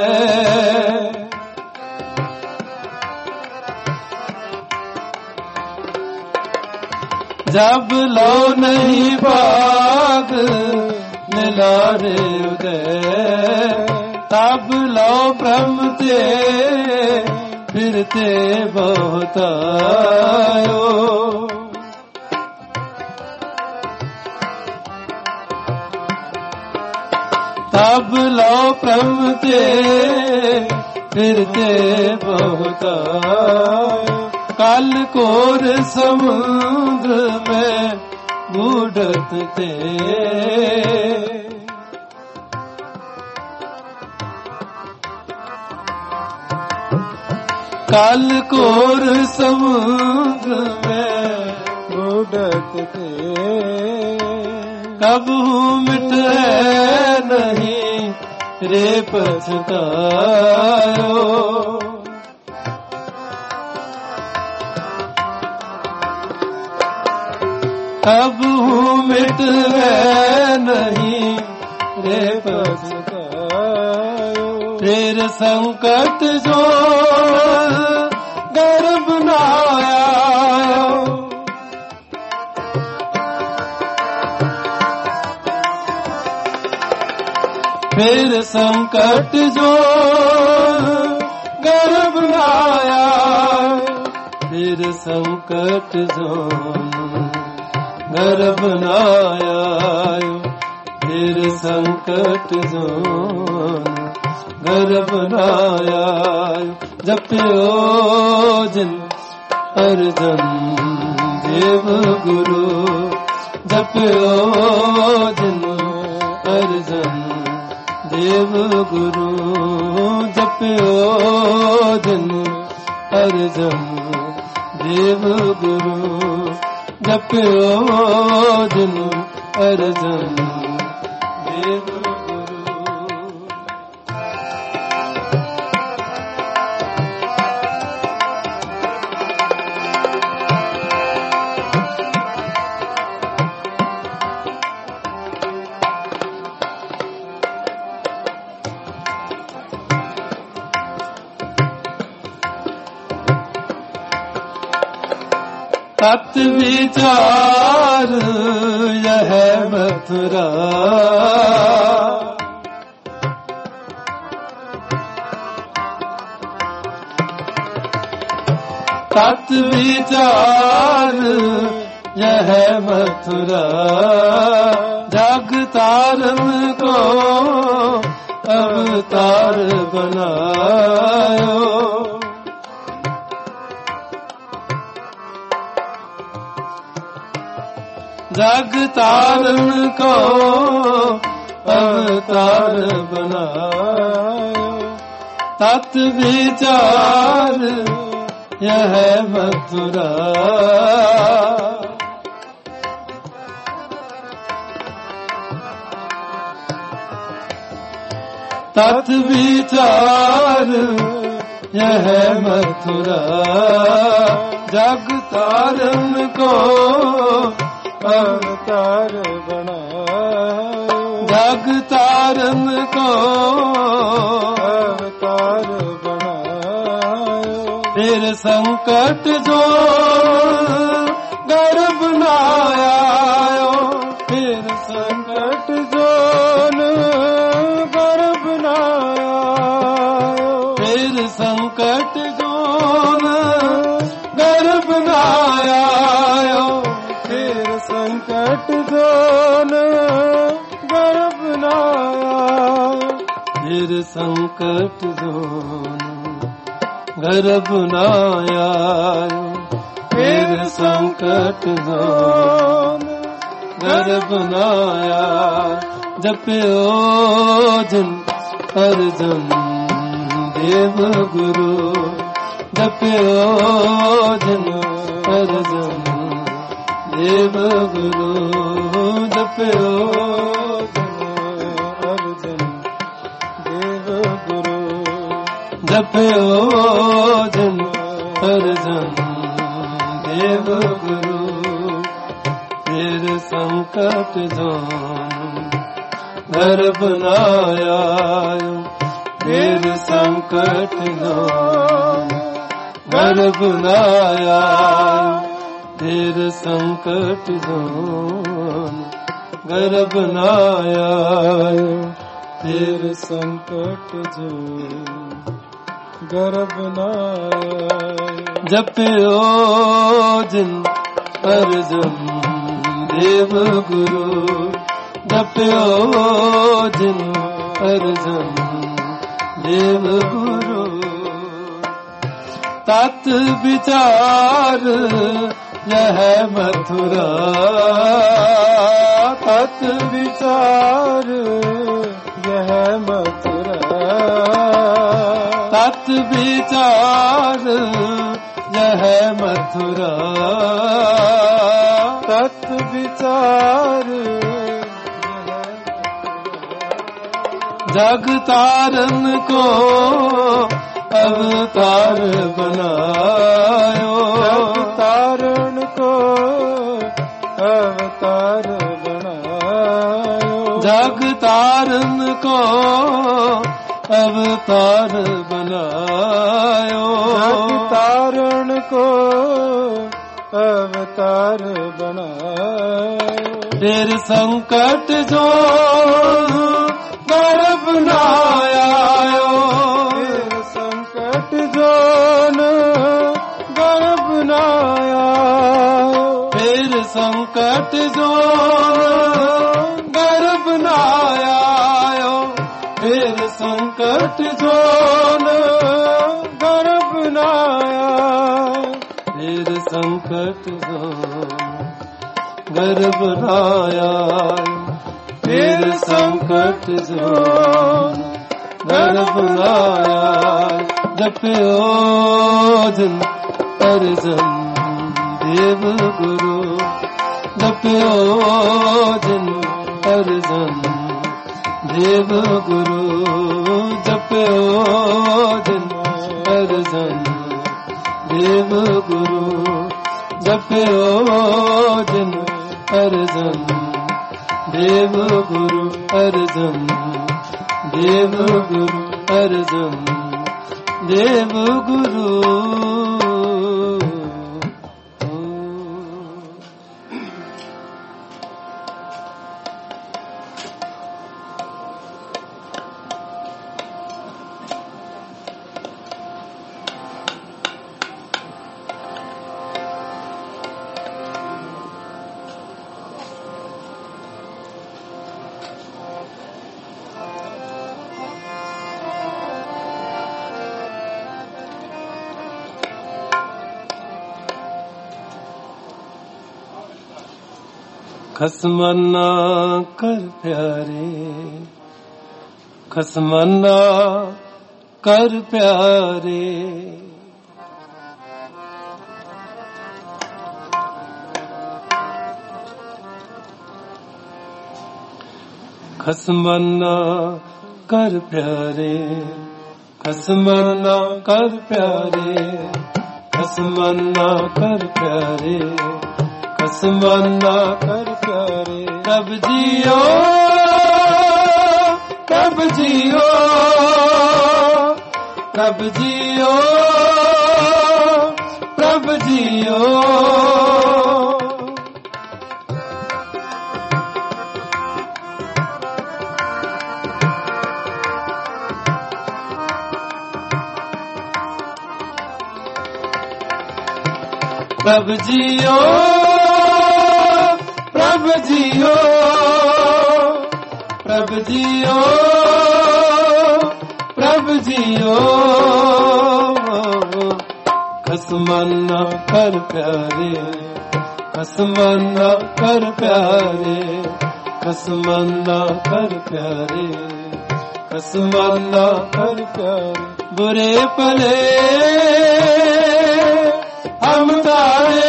जब लो नहीं पाग निगारे उदय, तब लो ब्रह्म ते फिरते बहुत आयो। तब लो ब्रह्म ते फिरते बहुत आयो। काल कोर समुद्र में बूढ़त थे, काल कोर समुद्र में बूढ़त थे। कबू मिटे नहीं रे पछतायो, कबू मिटे नहीं रे पछतायो। फिर संकट जो गर्भ नायो, फिर संकट जो गर्भ आया, फिर संकट जो गर्भ आया, फिर संकट जो गर्भ आया। जपियो जिन अर्जुन देव गुरु, जपियो जिन अर्जुन देव गुरु, जपियो जिन अर्जुन देव गुरु, जपियो जिन अर्जुन देव गुरु। सत विचार यह मथुरा, सत विचार यह मथुरा। जग तारन को अवतार बनायो, जग तारन को अवतार बनायो। तत् विचार यह मथुरा, तत् विचार यह मथुरा जग तारन को अवतार बनायो, जग तारन को अवतार बनायो। फिर संकट जो गर्भ न आयो, फिर संकट जो गर्भ न आयो, फिर संकट जो गर्भ न आयो, फिर संकट जो गर्भ न आयो, फिर संकट जो गर्भ न आयो, फिर संकट जो गर्भ न आया। जपयो जिन अर्जन देव गुरु, जपयो जिन अर्जन देव गुरु, जपयो जिन अर्जन देव गुरु, जपयो जिन अर्जन देव गुरु। फिर संकट जो गर्भ न आयो, फिर संकट जो गर्भ न आयो, फिर संकट जो गर्भ न आयो, फिर संकट जो गर्भ न आयो। जपयो जिन अर्जन देव गुरु, जपयो जिन अर्जन देव गुरु। तत् विचार यह मथुरा, तत् विचार यह मथुरा, तत् विचार यह मथुरा, तत् विचार जग तारन को अवतार बनायो, जग तारण को अवतार बनायो, जग तारन को अवतार बनायो, जग तारण को अवतार बनायो। फिर संकट जो गर्भ न आयो, फिर संकट जो गर्भ न आयो, फिर संकट जो गर्भ न आयो, फिर संकट जो गर्भ न आयो, फिर संकट जो गर्भ न आयो, फिर संकट जो गर्भ न आयो। जपयो जिन अर्जन देव गुरु, जपयो जिन अर्जन देव गुरु, जपयो जिन अर्जन देव गुरु, जपयो जिन अर्जन देव गुरु, अर्जन देव गुरु, अर्जन देव गुरु। खसमना कर प्यारे, खसमना कर प्यारे, खसमना कर प्यारे, ਖਸਮਨਾ ਕਰ ਪਿਆਰੇ, ਖਸਮਨਾ ਕਰ ਪਿਆਰੇ, ਖਸਮਨਾ ਕਰ ਪਿਆਰੇ। ਪ੍ਰਭ ਜੀਓ, ਪ੍ਰਭ ਜੀਓ, ਪ੍ਰਭ ਜੀਓ, ਪ੍ਰਭ ਜੀਓ। ਪ੍ਰਭ ਜੀਓ, ਪ੍ਰਭ ਜੀਓ, ਪ੍ਰਭ ਜੀਓ, ਪ੍ਰਭ ਜੀਓ। ਖਸਮਨਾ ਕਰ ਪਿਆਰੇ, ਖਸਮਨਾ ਕਰ ਪਿਆਰੇ, ਖਸਮਨਾ ਕਰ ਪਿਆਰੇ, ਖਸਮਨਾ ਕਰ ਪਿਆਰੇ। ਬੁਰੇ ਭਲੇ ਹਮ ਤਾਰੇ,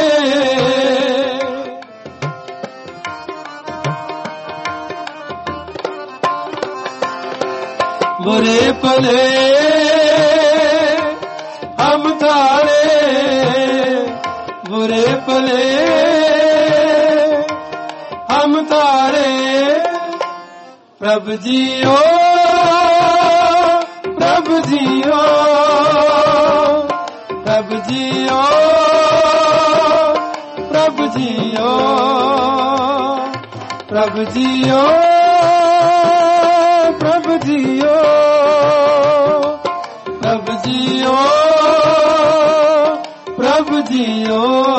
बुरे भले हम थारे, बुरे भले हम थारे। प्रभु जियो, प्रभु जियो, प्रभु जियो, प्रभु जियो, प्रभु जियो, प्रभु जियो, प्रभु जियो, प्रभु जियो।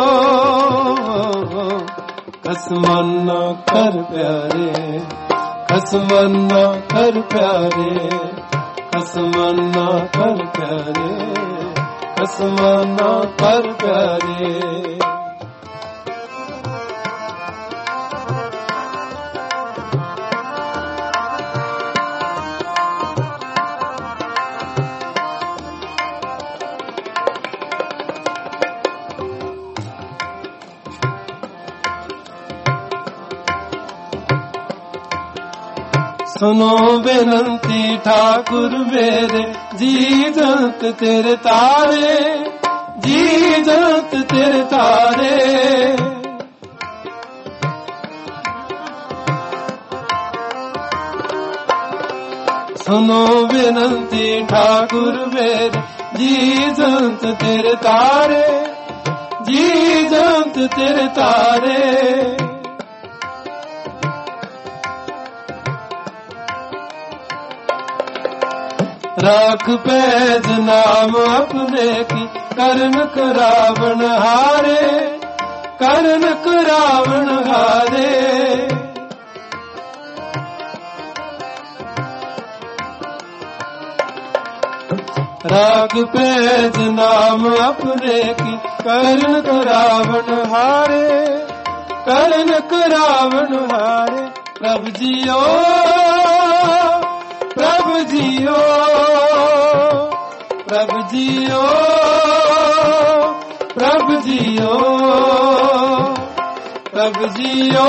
खसमना कर प्यारे, खसमना कर प्यारे, खसमना कर प्यारे, खसमना कर प्यारे। सुनो बेनंती ठाकुर मेरे, जी जंत तेरे तारे, जी जंत तेरे तारे। सुनो बेनंती ठाकुर मेरे, जी जंत तेरे तारे, जी जंत तेरे तारे। राख पैज नाम अपने की, करन करावण हारे, करन करावण हारे। राख पैज नाम अपने की, करन करावण हारे, करन करावण हारे। प्रभु जियो, प्रभु जियो, प्रभु जियो, प्रभु जियो, प्रभु जियो,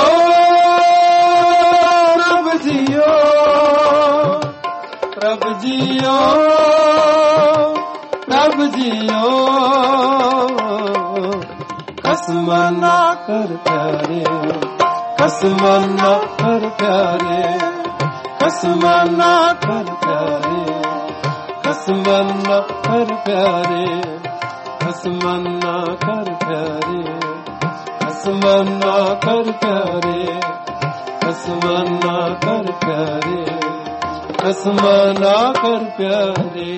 प्रभु जियो, प्रभु जियो, प्रभु जियो। खसमना कर प्यारे, खसमना कर प्यारे, खसमना कर प्यारे, खसमना कर प्यारे, खसमना कर प्यारे, खसमना कर प्यारे, खसमना कर प्यारे, खसमना कर प्यारे।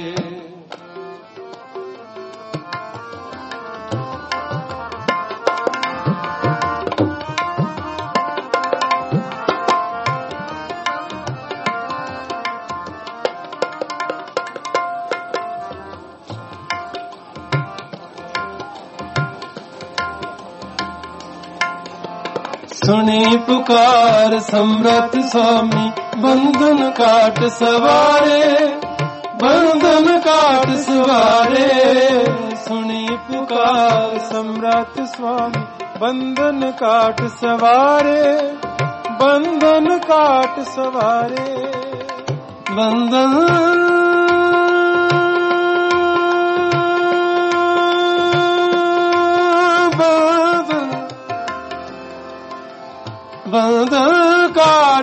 सुनी पुकार समरथ स्वामी, बंधन काट सवारे, बंधन काट सवारे। सुनी पुकार समरथ स्वामी, बंधन काट सवारे, बंधन काट सवारे। बंधन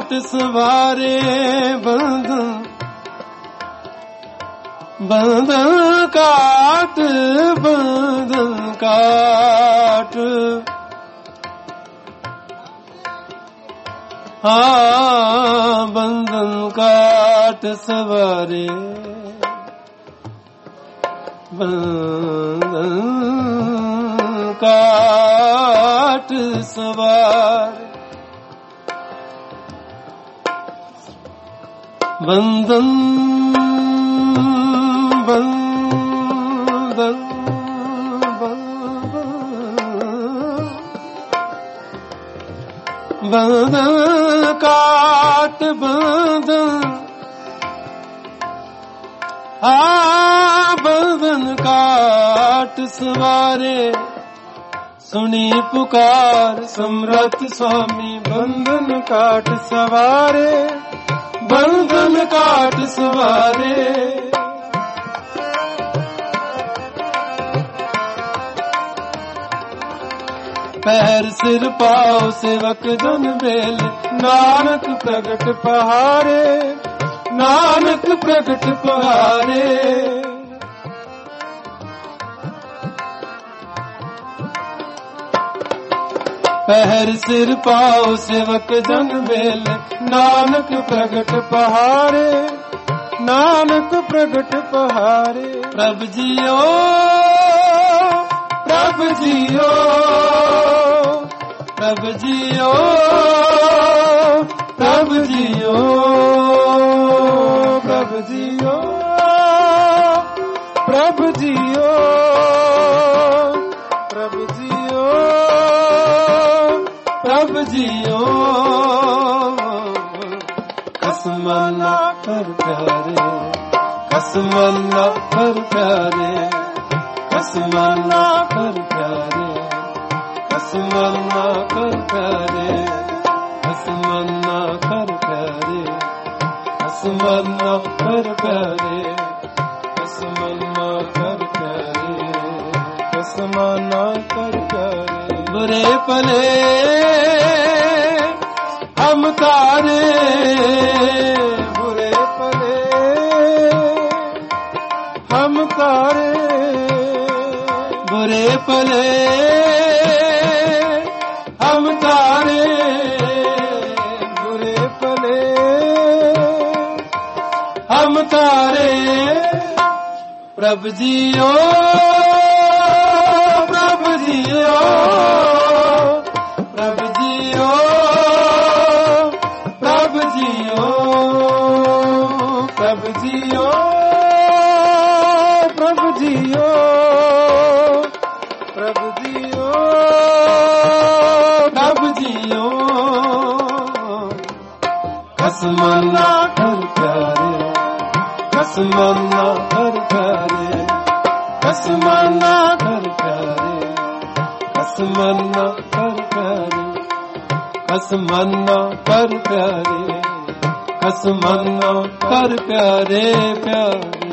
काट सवारे बंधन बंधन काट बंधन काट हाँ बंधन काट सवारे बंधन काट सवार बंधन बंधन बंधन काट बंधन आ बंधन काट सवारे सुनी पुकार समर्थ स्वामी बंधन काट सवारे बंधन काट सवारे पैर सिर पाओ सेवक जन बेल नानक प्रगट पहारे नानक प्रगट पहारे पैर सिर पाओ सेवक जन बेल नानक प्रगट पहारे नानक प्रगट पहारे प्रभु जियो प्रभु जियो प्रभु जियो प्रभु जियो प्रभु जियो प्रभु जियो प्रभु जियो प्रभु जियो कसमना कर प्यारे कसमना कर प्यारे कसमना कर प्यारे कसमना कर प्यारे कसमना कर प्यारे कसमना कर प्यारे कसमना कर प्यारे कसमना कर प्यारे बुरे पले हम तारे बुरे पले हम तारे बुरे पले हम तारे बुरे पले हम तारे प्रभु जियो प्रभु जियो प्रभु जियो प्रभु जियो प्रभु जियो प्रभु जियो प्रभु जियो प्रभु जियो कसमना कर प्यारे कसमना कर प्यारे कसमना कर प्यारे कसमना कर प्यारे कसमना कर प्यारे कसमना कर प्यारे प्यारे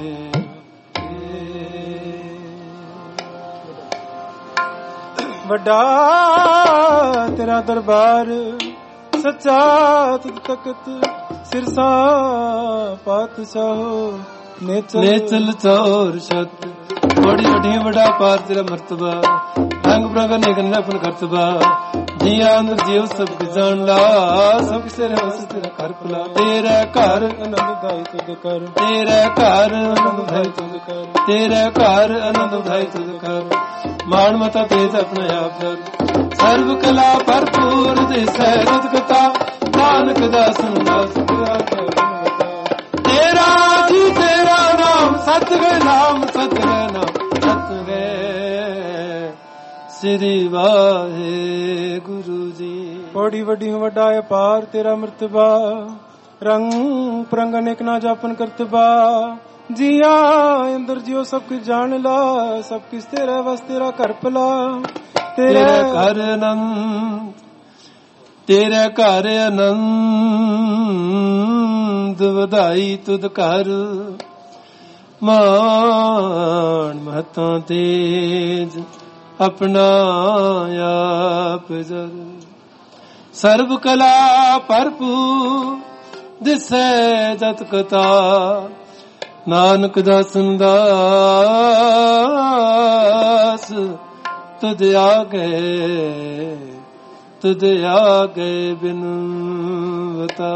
ਵੱਡਾ ਤੇਰਾ ਦਰਬਾਰ ਸੱਚਾ ਤੁਧ ਤਖਤ ਸਿਰਸਾ ਪਾਤਸ਼ਾਹ ਨੇਚਲ ਚੌਰ ਛਤ ਬੜੀ ਵੱਡੀ ਵੱਡਾ ਪਾਰ ਤੇਰਾ ਮਰਤਬਾ ਰੰਗ ਬਰੰਗ ਨਿਗਨ ਆਪਨ ਕਰਤਬਾ ਜੀਆਂ ਅੰਦਰ ਜੀਵ ਸਭ ਕੇ ਜਾਣ ਲਾ ਸਭ ਕਿਸੇ ਰਹਿ ਤੇਰਾ ਘਰ ਭਲਾ ਤੇਰਾ ਘਰ ਆਨੰਦ ਦਾਈ ਤੁਧ ਕਰ ਤੇਰਾ ਘਰ ਆਨੰਦ ਦਾਈ ਤੁਧ ਕਰ ਤੇਰਾ ਘਰ ਆਨੰਦ ਦਾਈ ਤੁਧ ਕਰ ਮਾਣ ਮਤਾ ਤੇਜ ਆਪਣਾ ਆਪ ਕਰ ਸਰਬ ਕਲਾ ਭਰਪੂਰ ਦੇ ਸਹਿਰਤ ਕਥਾ ਨਾਨਕ ਦਾਸਨ ਦਾਸ ਤੇਰਾ ਤੇਰਾ ਜੀ ਤੇਰਾ ਨਾਮ ਸਤ ਗਏ ਨਾਮ ਸਤ ਗਏ ਨਾਮ ਸਤ ਗਏ ਸ੍ਰੀ ਵਾਹਿਗੁਰੂ ਜੀ ਬੜੀ ਵੱਡੀ ਵੱਡਾ ਅਪਾਰ ਤੇਰਾ ਮਰਤਬਾ ਰੰਗ ਪ੍ਰੰਗ ਅਨੇਕ ਨਾ ਜਾਪਨ ਕਰਤਬਾ जिया अंदर जियो सब कुछ जान ला सब किस तेरा बस तेरा कर पला तेरा घर आनंद तेरा घर आनंद वधाई तुद कर मान महता तेज अपना आप जर ਸਰਬ ਕਲਾ ਭਰਪੂਰ ਦਿਸੈ ਜਤ ਕਤਾ ਨਾਨਕ ਦਾਸਨ ਦਾਸ ਤੁਧ ਆਗੇ ਤੁਧ ਆਗੇ ਬਿਨਵਤਾ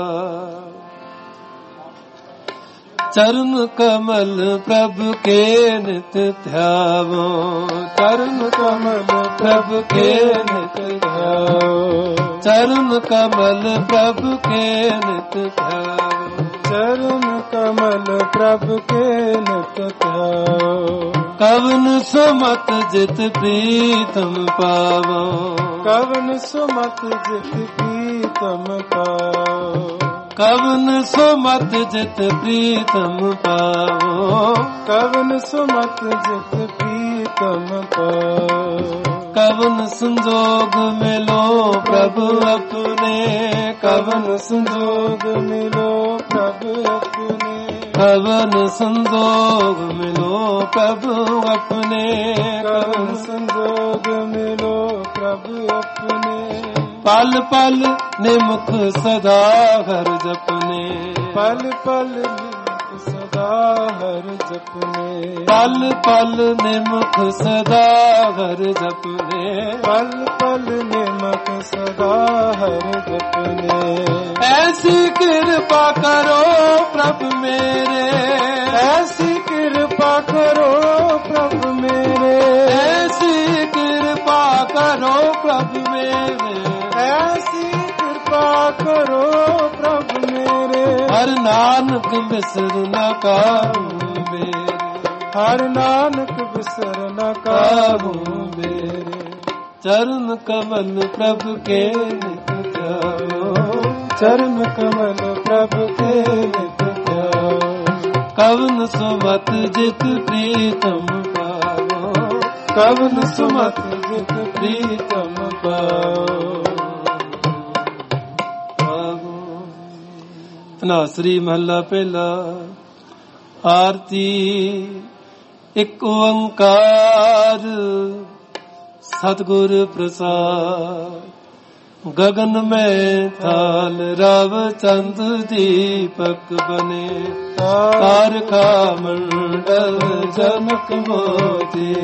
ਚਰਨ ਕਮਲ ਪ੍ਰਭ ਕੇ ਨਿਤ ਧਿਆਵੋ ਚਰਨ ਕਮਲ ਪ੍ਰਭ ਕੇ ਨਿਤ ਧਿਆਵੋ ਚਰਨ ਕਮਲ ਪ੍ਰਭ ਕੇ ਨਿਤ ਧਿਆਵੋ ਚਰਨ ਕਮਲ ਪ੍ਰਭ ਕੇ ਨਿਤ ਧਿਆਵੋ ਕਵਨ ਸੁਮਤ ਜਿਤ ਪ੍ਰੀਤਮ ਪਾਵੋ ਕਵਨ ਸੁਮਤ ਜਿਤ ਪ੍ਰੀਤਮ ਪਾਵੋ ਕਵਨ ਸੁਮਤ ਜਿਤ ਪ੍ਰੀਤਮ ਪਾਵੋ ਕਵਨ ਸੁਮਤ ਜਿਤ ਪ੍ਰੀਤਮ ਪਾਵੋ ਕਵਨ ਸੰਜੋਗ ਮਿਲੋ ਪ੍ਰਭ ਆਪਣੇ ਕਵਨ ਸੰਜੋਗ ਮਿਲੋ ਪ੍ਰਭ ਆਪਣੇ ਕਵਨ ਸੰਜੋਗ ਮਿਲੋ ਪ੍ਰਭ ਆਪਣੇ ਕਵਨ ਸੰਜੋਗ ਮਿਲੋ ਪ੍ਰਭ ਆਪਣੇ ਪਲ ਪਲ ਨਿਮਖ ਸਦਾ ਹਰ ਜਪਨੇ ਪਲ ਪਲ ਨਿਮਖ ਸਦਾ ਹਰ ਜਪਨੇ ਪਲ ਪਲ ਨਿਮਖ ਸਦਾ ਹਰ ਜਪਨੇ ਪਲ ਪਲ ਨਿਮਖ ਸਦਾ ਹਰ ਜਪਨੇ ਐਸੀ ਕਿਰਪਾ ਕਰੋ ਪ੍ਰਭ ਮੇਰੇ ਐਸੀ ਕਿਰਪਾ ਕਰੋ ਪ੍ਰਭ ਮੇਰੇ ਐਸੀ ਕਿਰਪਾ ਕਰੋ ਪ੍ਰਭ ਮੇਰੇ ਐਸੀ ਕਿਰਪਾ ਕਰੋ ਪ੍ਰਭ ਮੇਰੇ ਹਰ ਨਾਨਕ ਬਿਸਰ ਨਾ ਕਾਹੂ ਮੇਰੇ ਹਰ ਨਾਨਕ ਬਿਸਰ ਨਾ ਕਾਹੂ ਮੇਰੇ ਚਰਨ ਕਮਲ ਪ੍ਰਭ ਕੇ ਨਿਤ ਧਿਆਵੋ ਚਰਨ ਕਮਲ ਪ੍ਰਭ ਕੇ ਨਿਤ ਧਿਆਵੋ ਕਵਨ ਸੁਮਤ ਜਿਤ ਪ੍ਰੀਤਮ ਪਾਵੋ ਕਵਨ ਸੁਮਤ ਜਿਤ ਪ੍ਰੀਤਮ ਪਾਵੋ ਧਨਾਸਰੀ ਮਹੱਲਾ ਪਹਿਲਾ। ਆਰਤੀ ਇੱਕ ਓੰਕਾਰ ਸਤਿਗੁਰ ਪ੍ਰਸਾਦ। ਗगन में थाल रव चंद दीपक बने, तारका मंडल जनक मोती।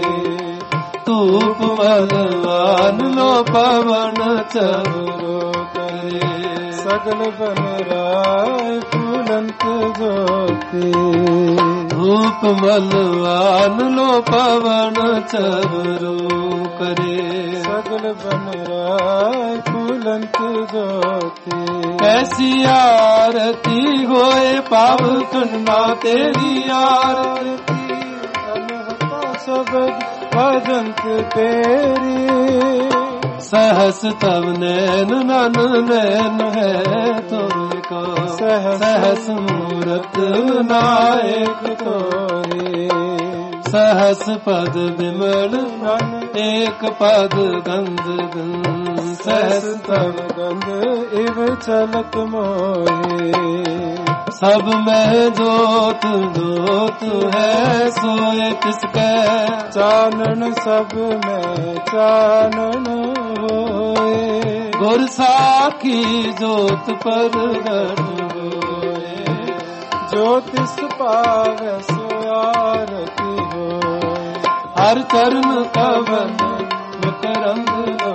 धूप मलवान लो पवन चरो करे, सगल बन राय फूलंत ज्योति। धूप मलवान लो पवन चरो करे, सगल बन राय फूलंत ज्योति। कैसी आरती होए पावन माँ तेरी आरती, अनहता सबद भजंत तेरी। सहस तव नैन नन नैन है तुमको, सहस मूरत नायक तोरे। सहस पद विमल एक पद गंध गंध, सहस तव गंध इव चलत मोहे। सब में जोत जोत है सोए किसके, चानन सब में चानन होए। गुर साखी जोत प्रगट होए, ज्योतिष पावे सो आरती होए। हर चरण कवन मकरंद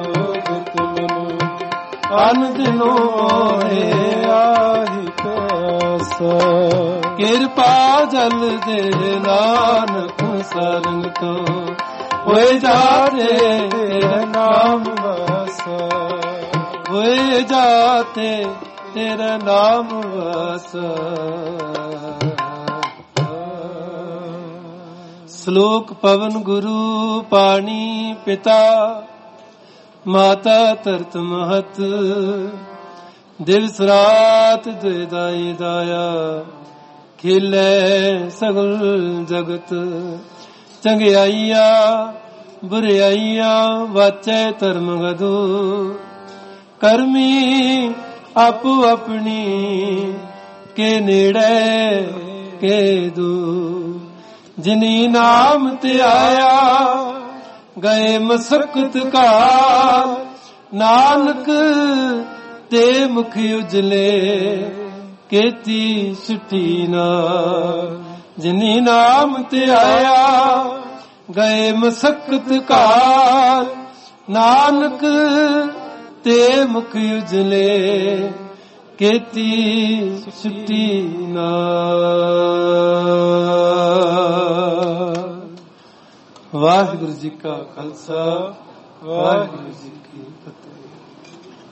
लोग अन दिनों मोहे आहि प्यासा। कृपा जल दे नानक सरंग तो, होए जाते तेरा नाम वासा। होए जाते तेरा नाम वासा। श्लोक पवन गुरु पानी पिता, माता तरत महत। दिवस रात द्वेदाई दाया, खिले सगल जगत। चंगियाइया बुराइया वाचे धर्म गदू, करमी आपो अपनी के नेड़े के दू। जिनी नाम ते आया गए मसकत का, नानक ते मुख उजले केती छुट्टी ना जिनी नाम ते आया गए मसक्कत काल नानक ते मुख उजले केती छुट्टी ना। वाहिगुरु जी का खालसा वाहिगुरु जी की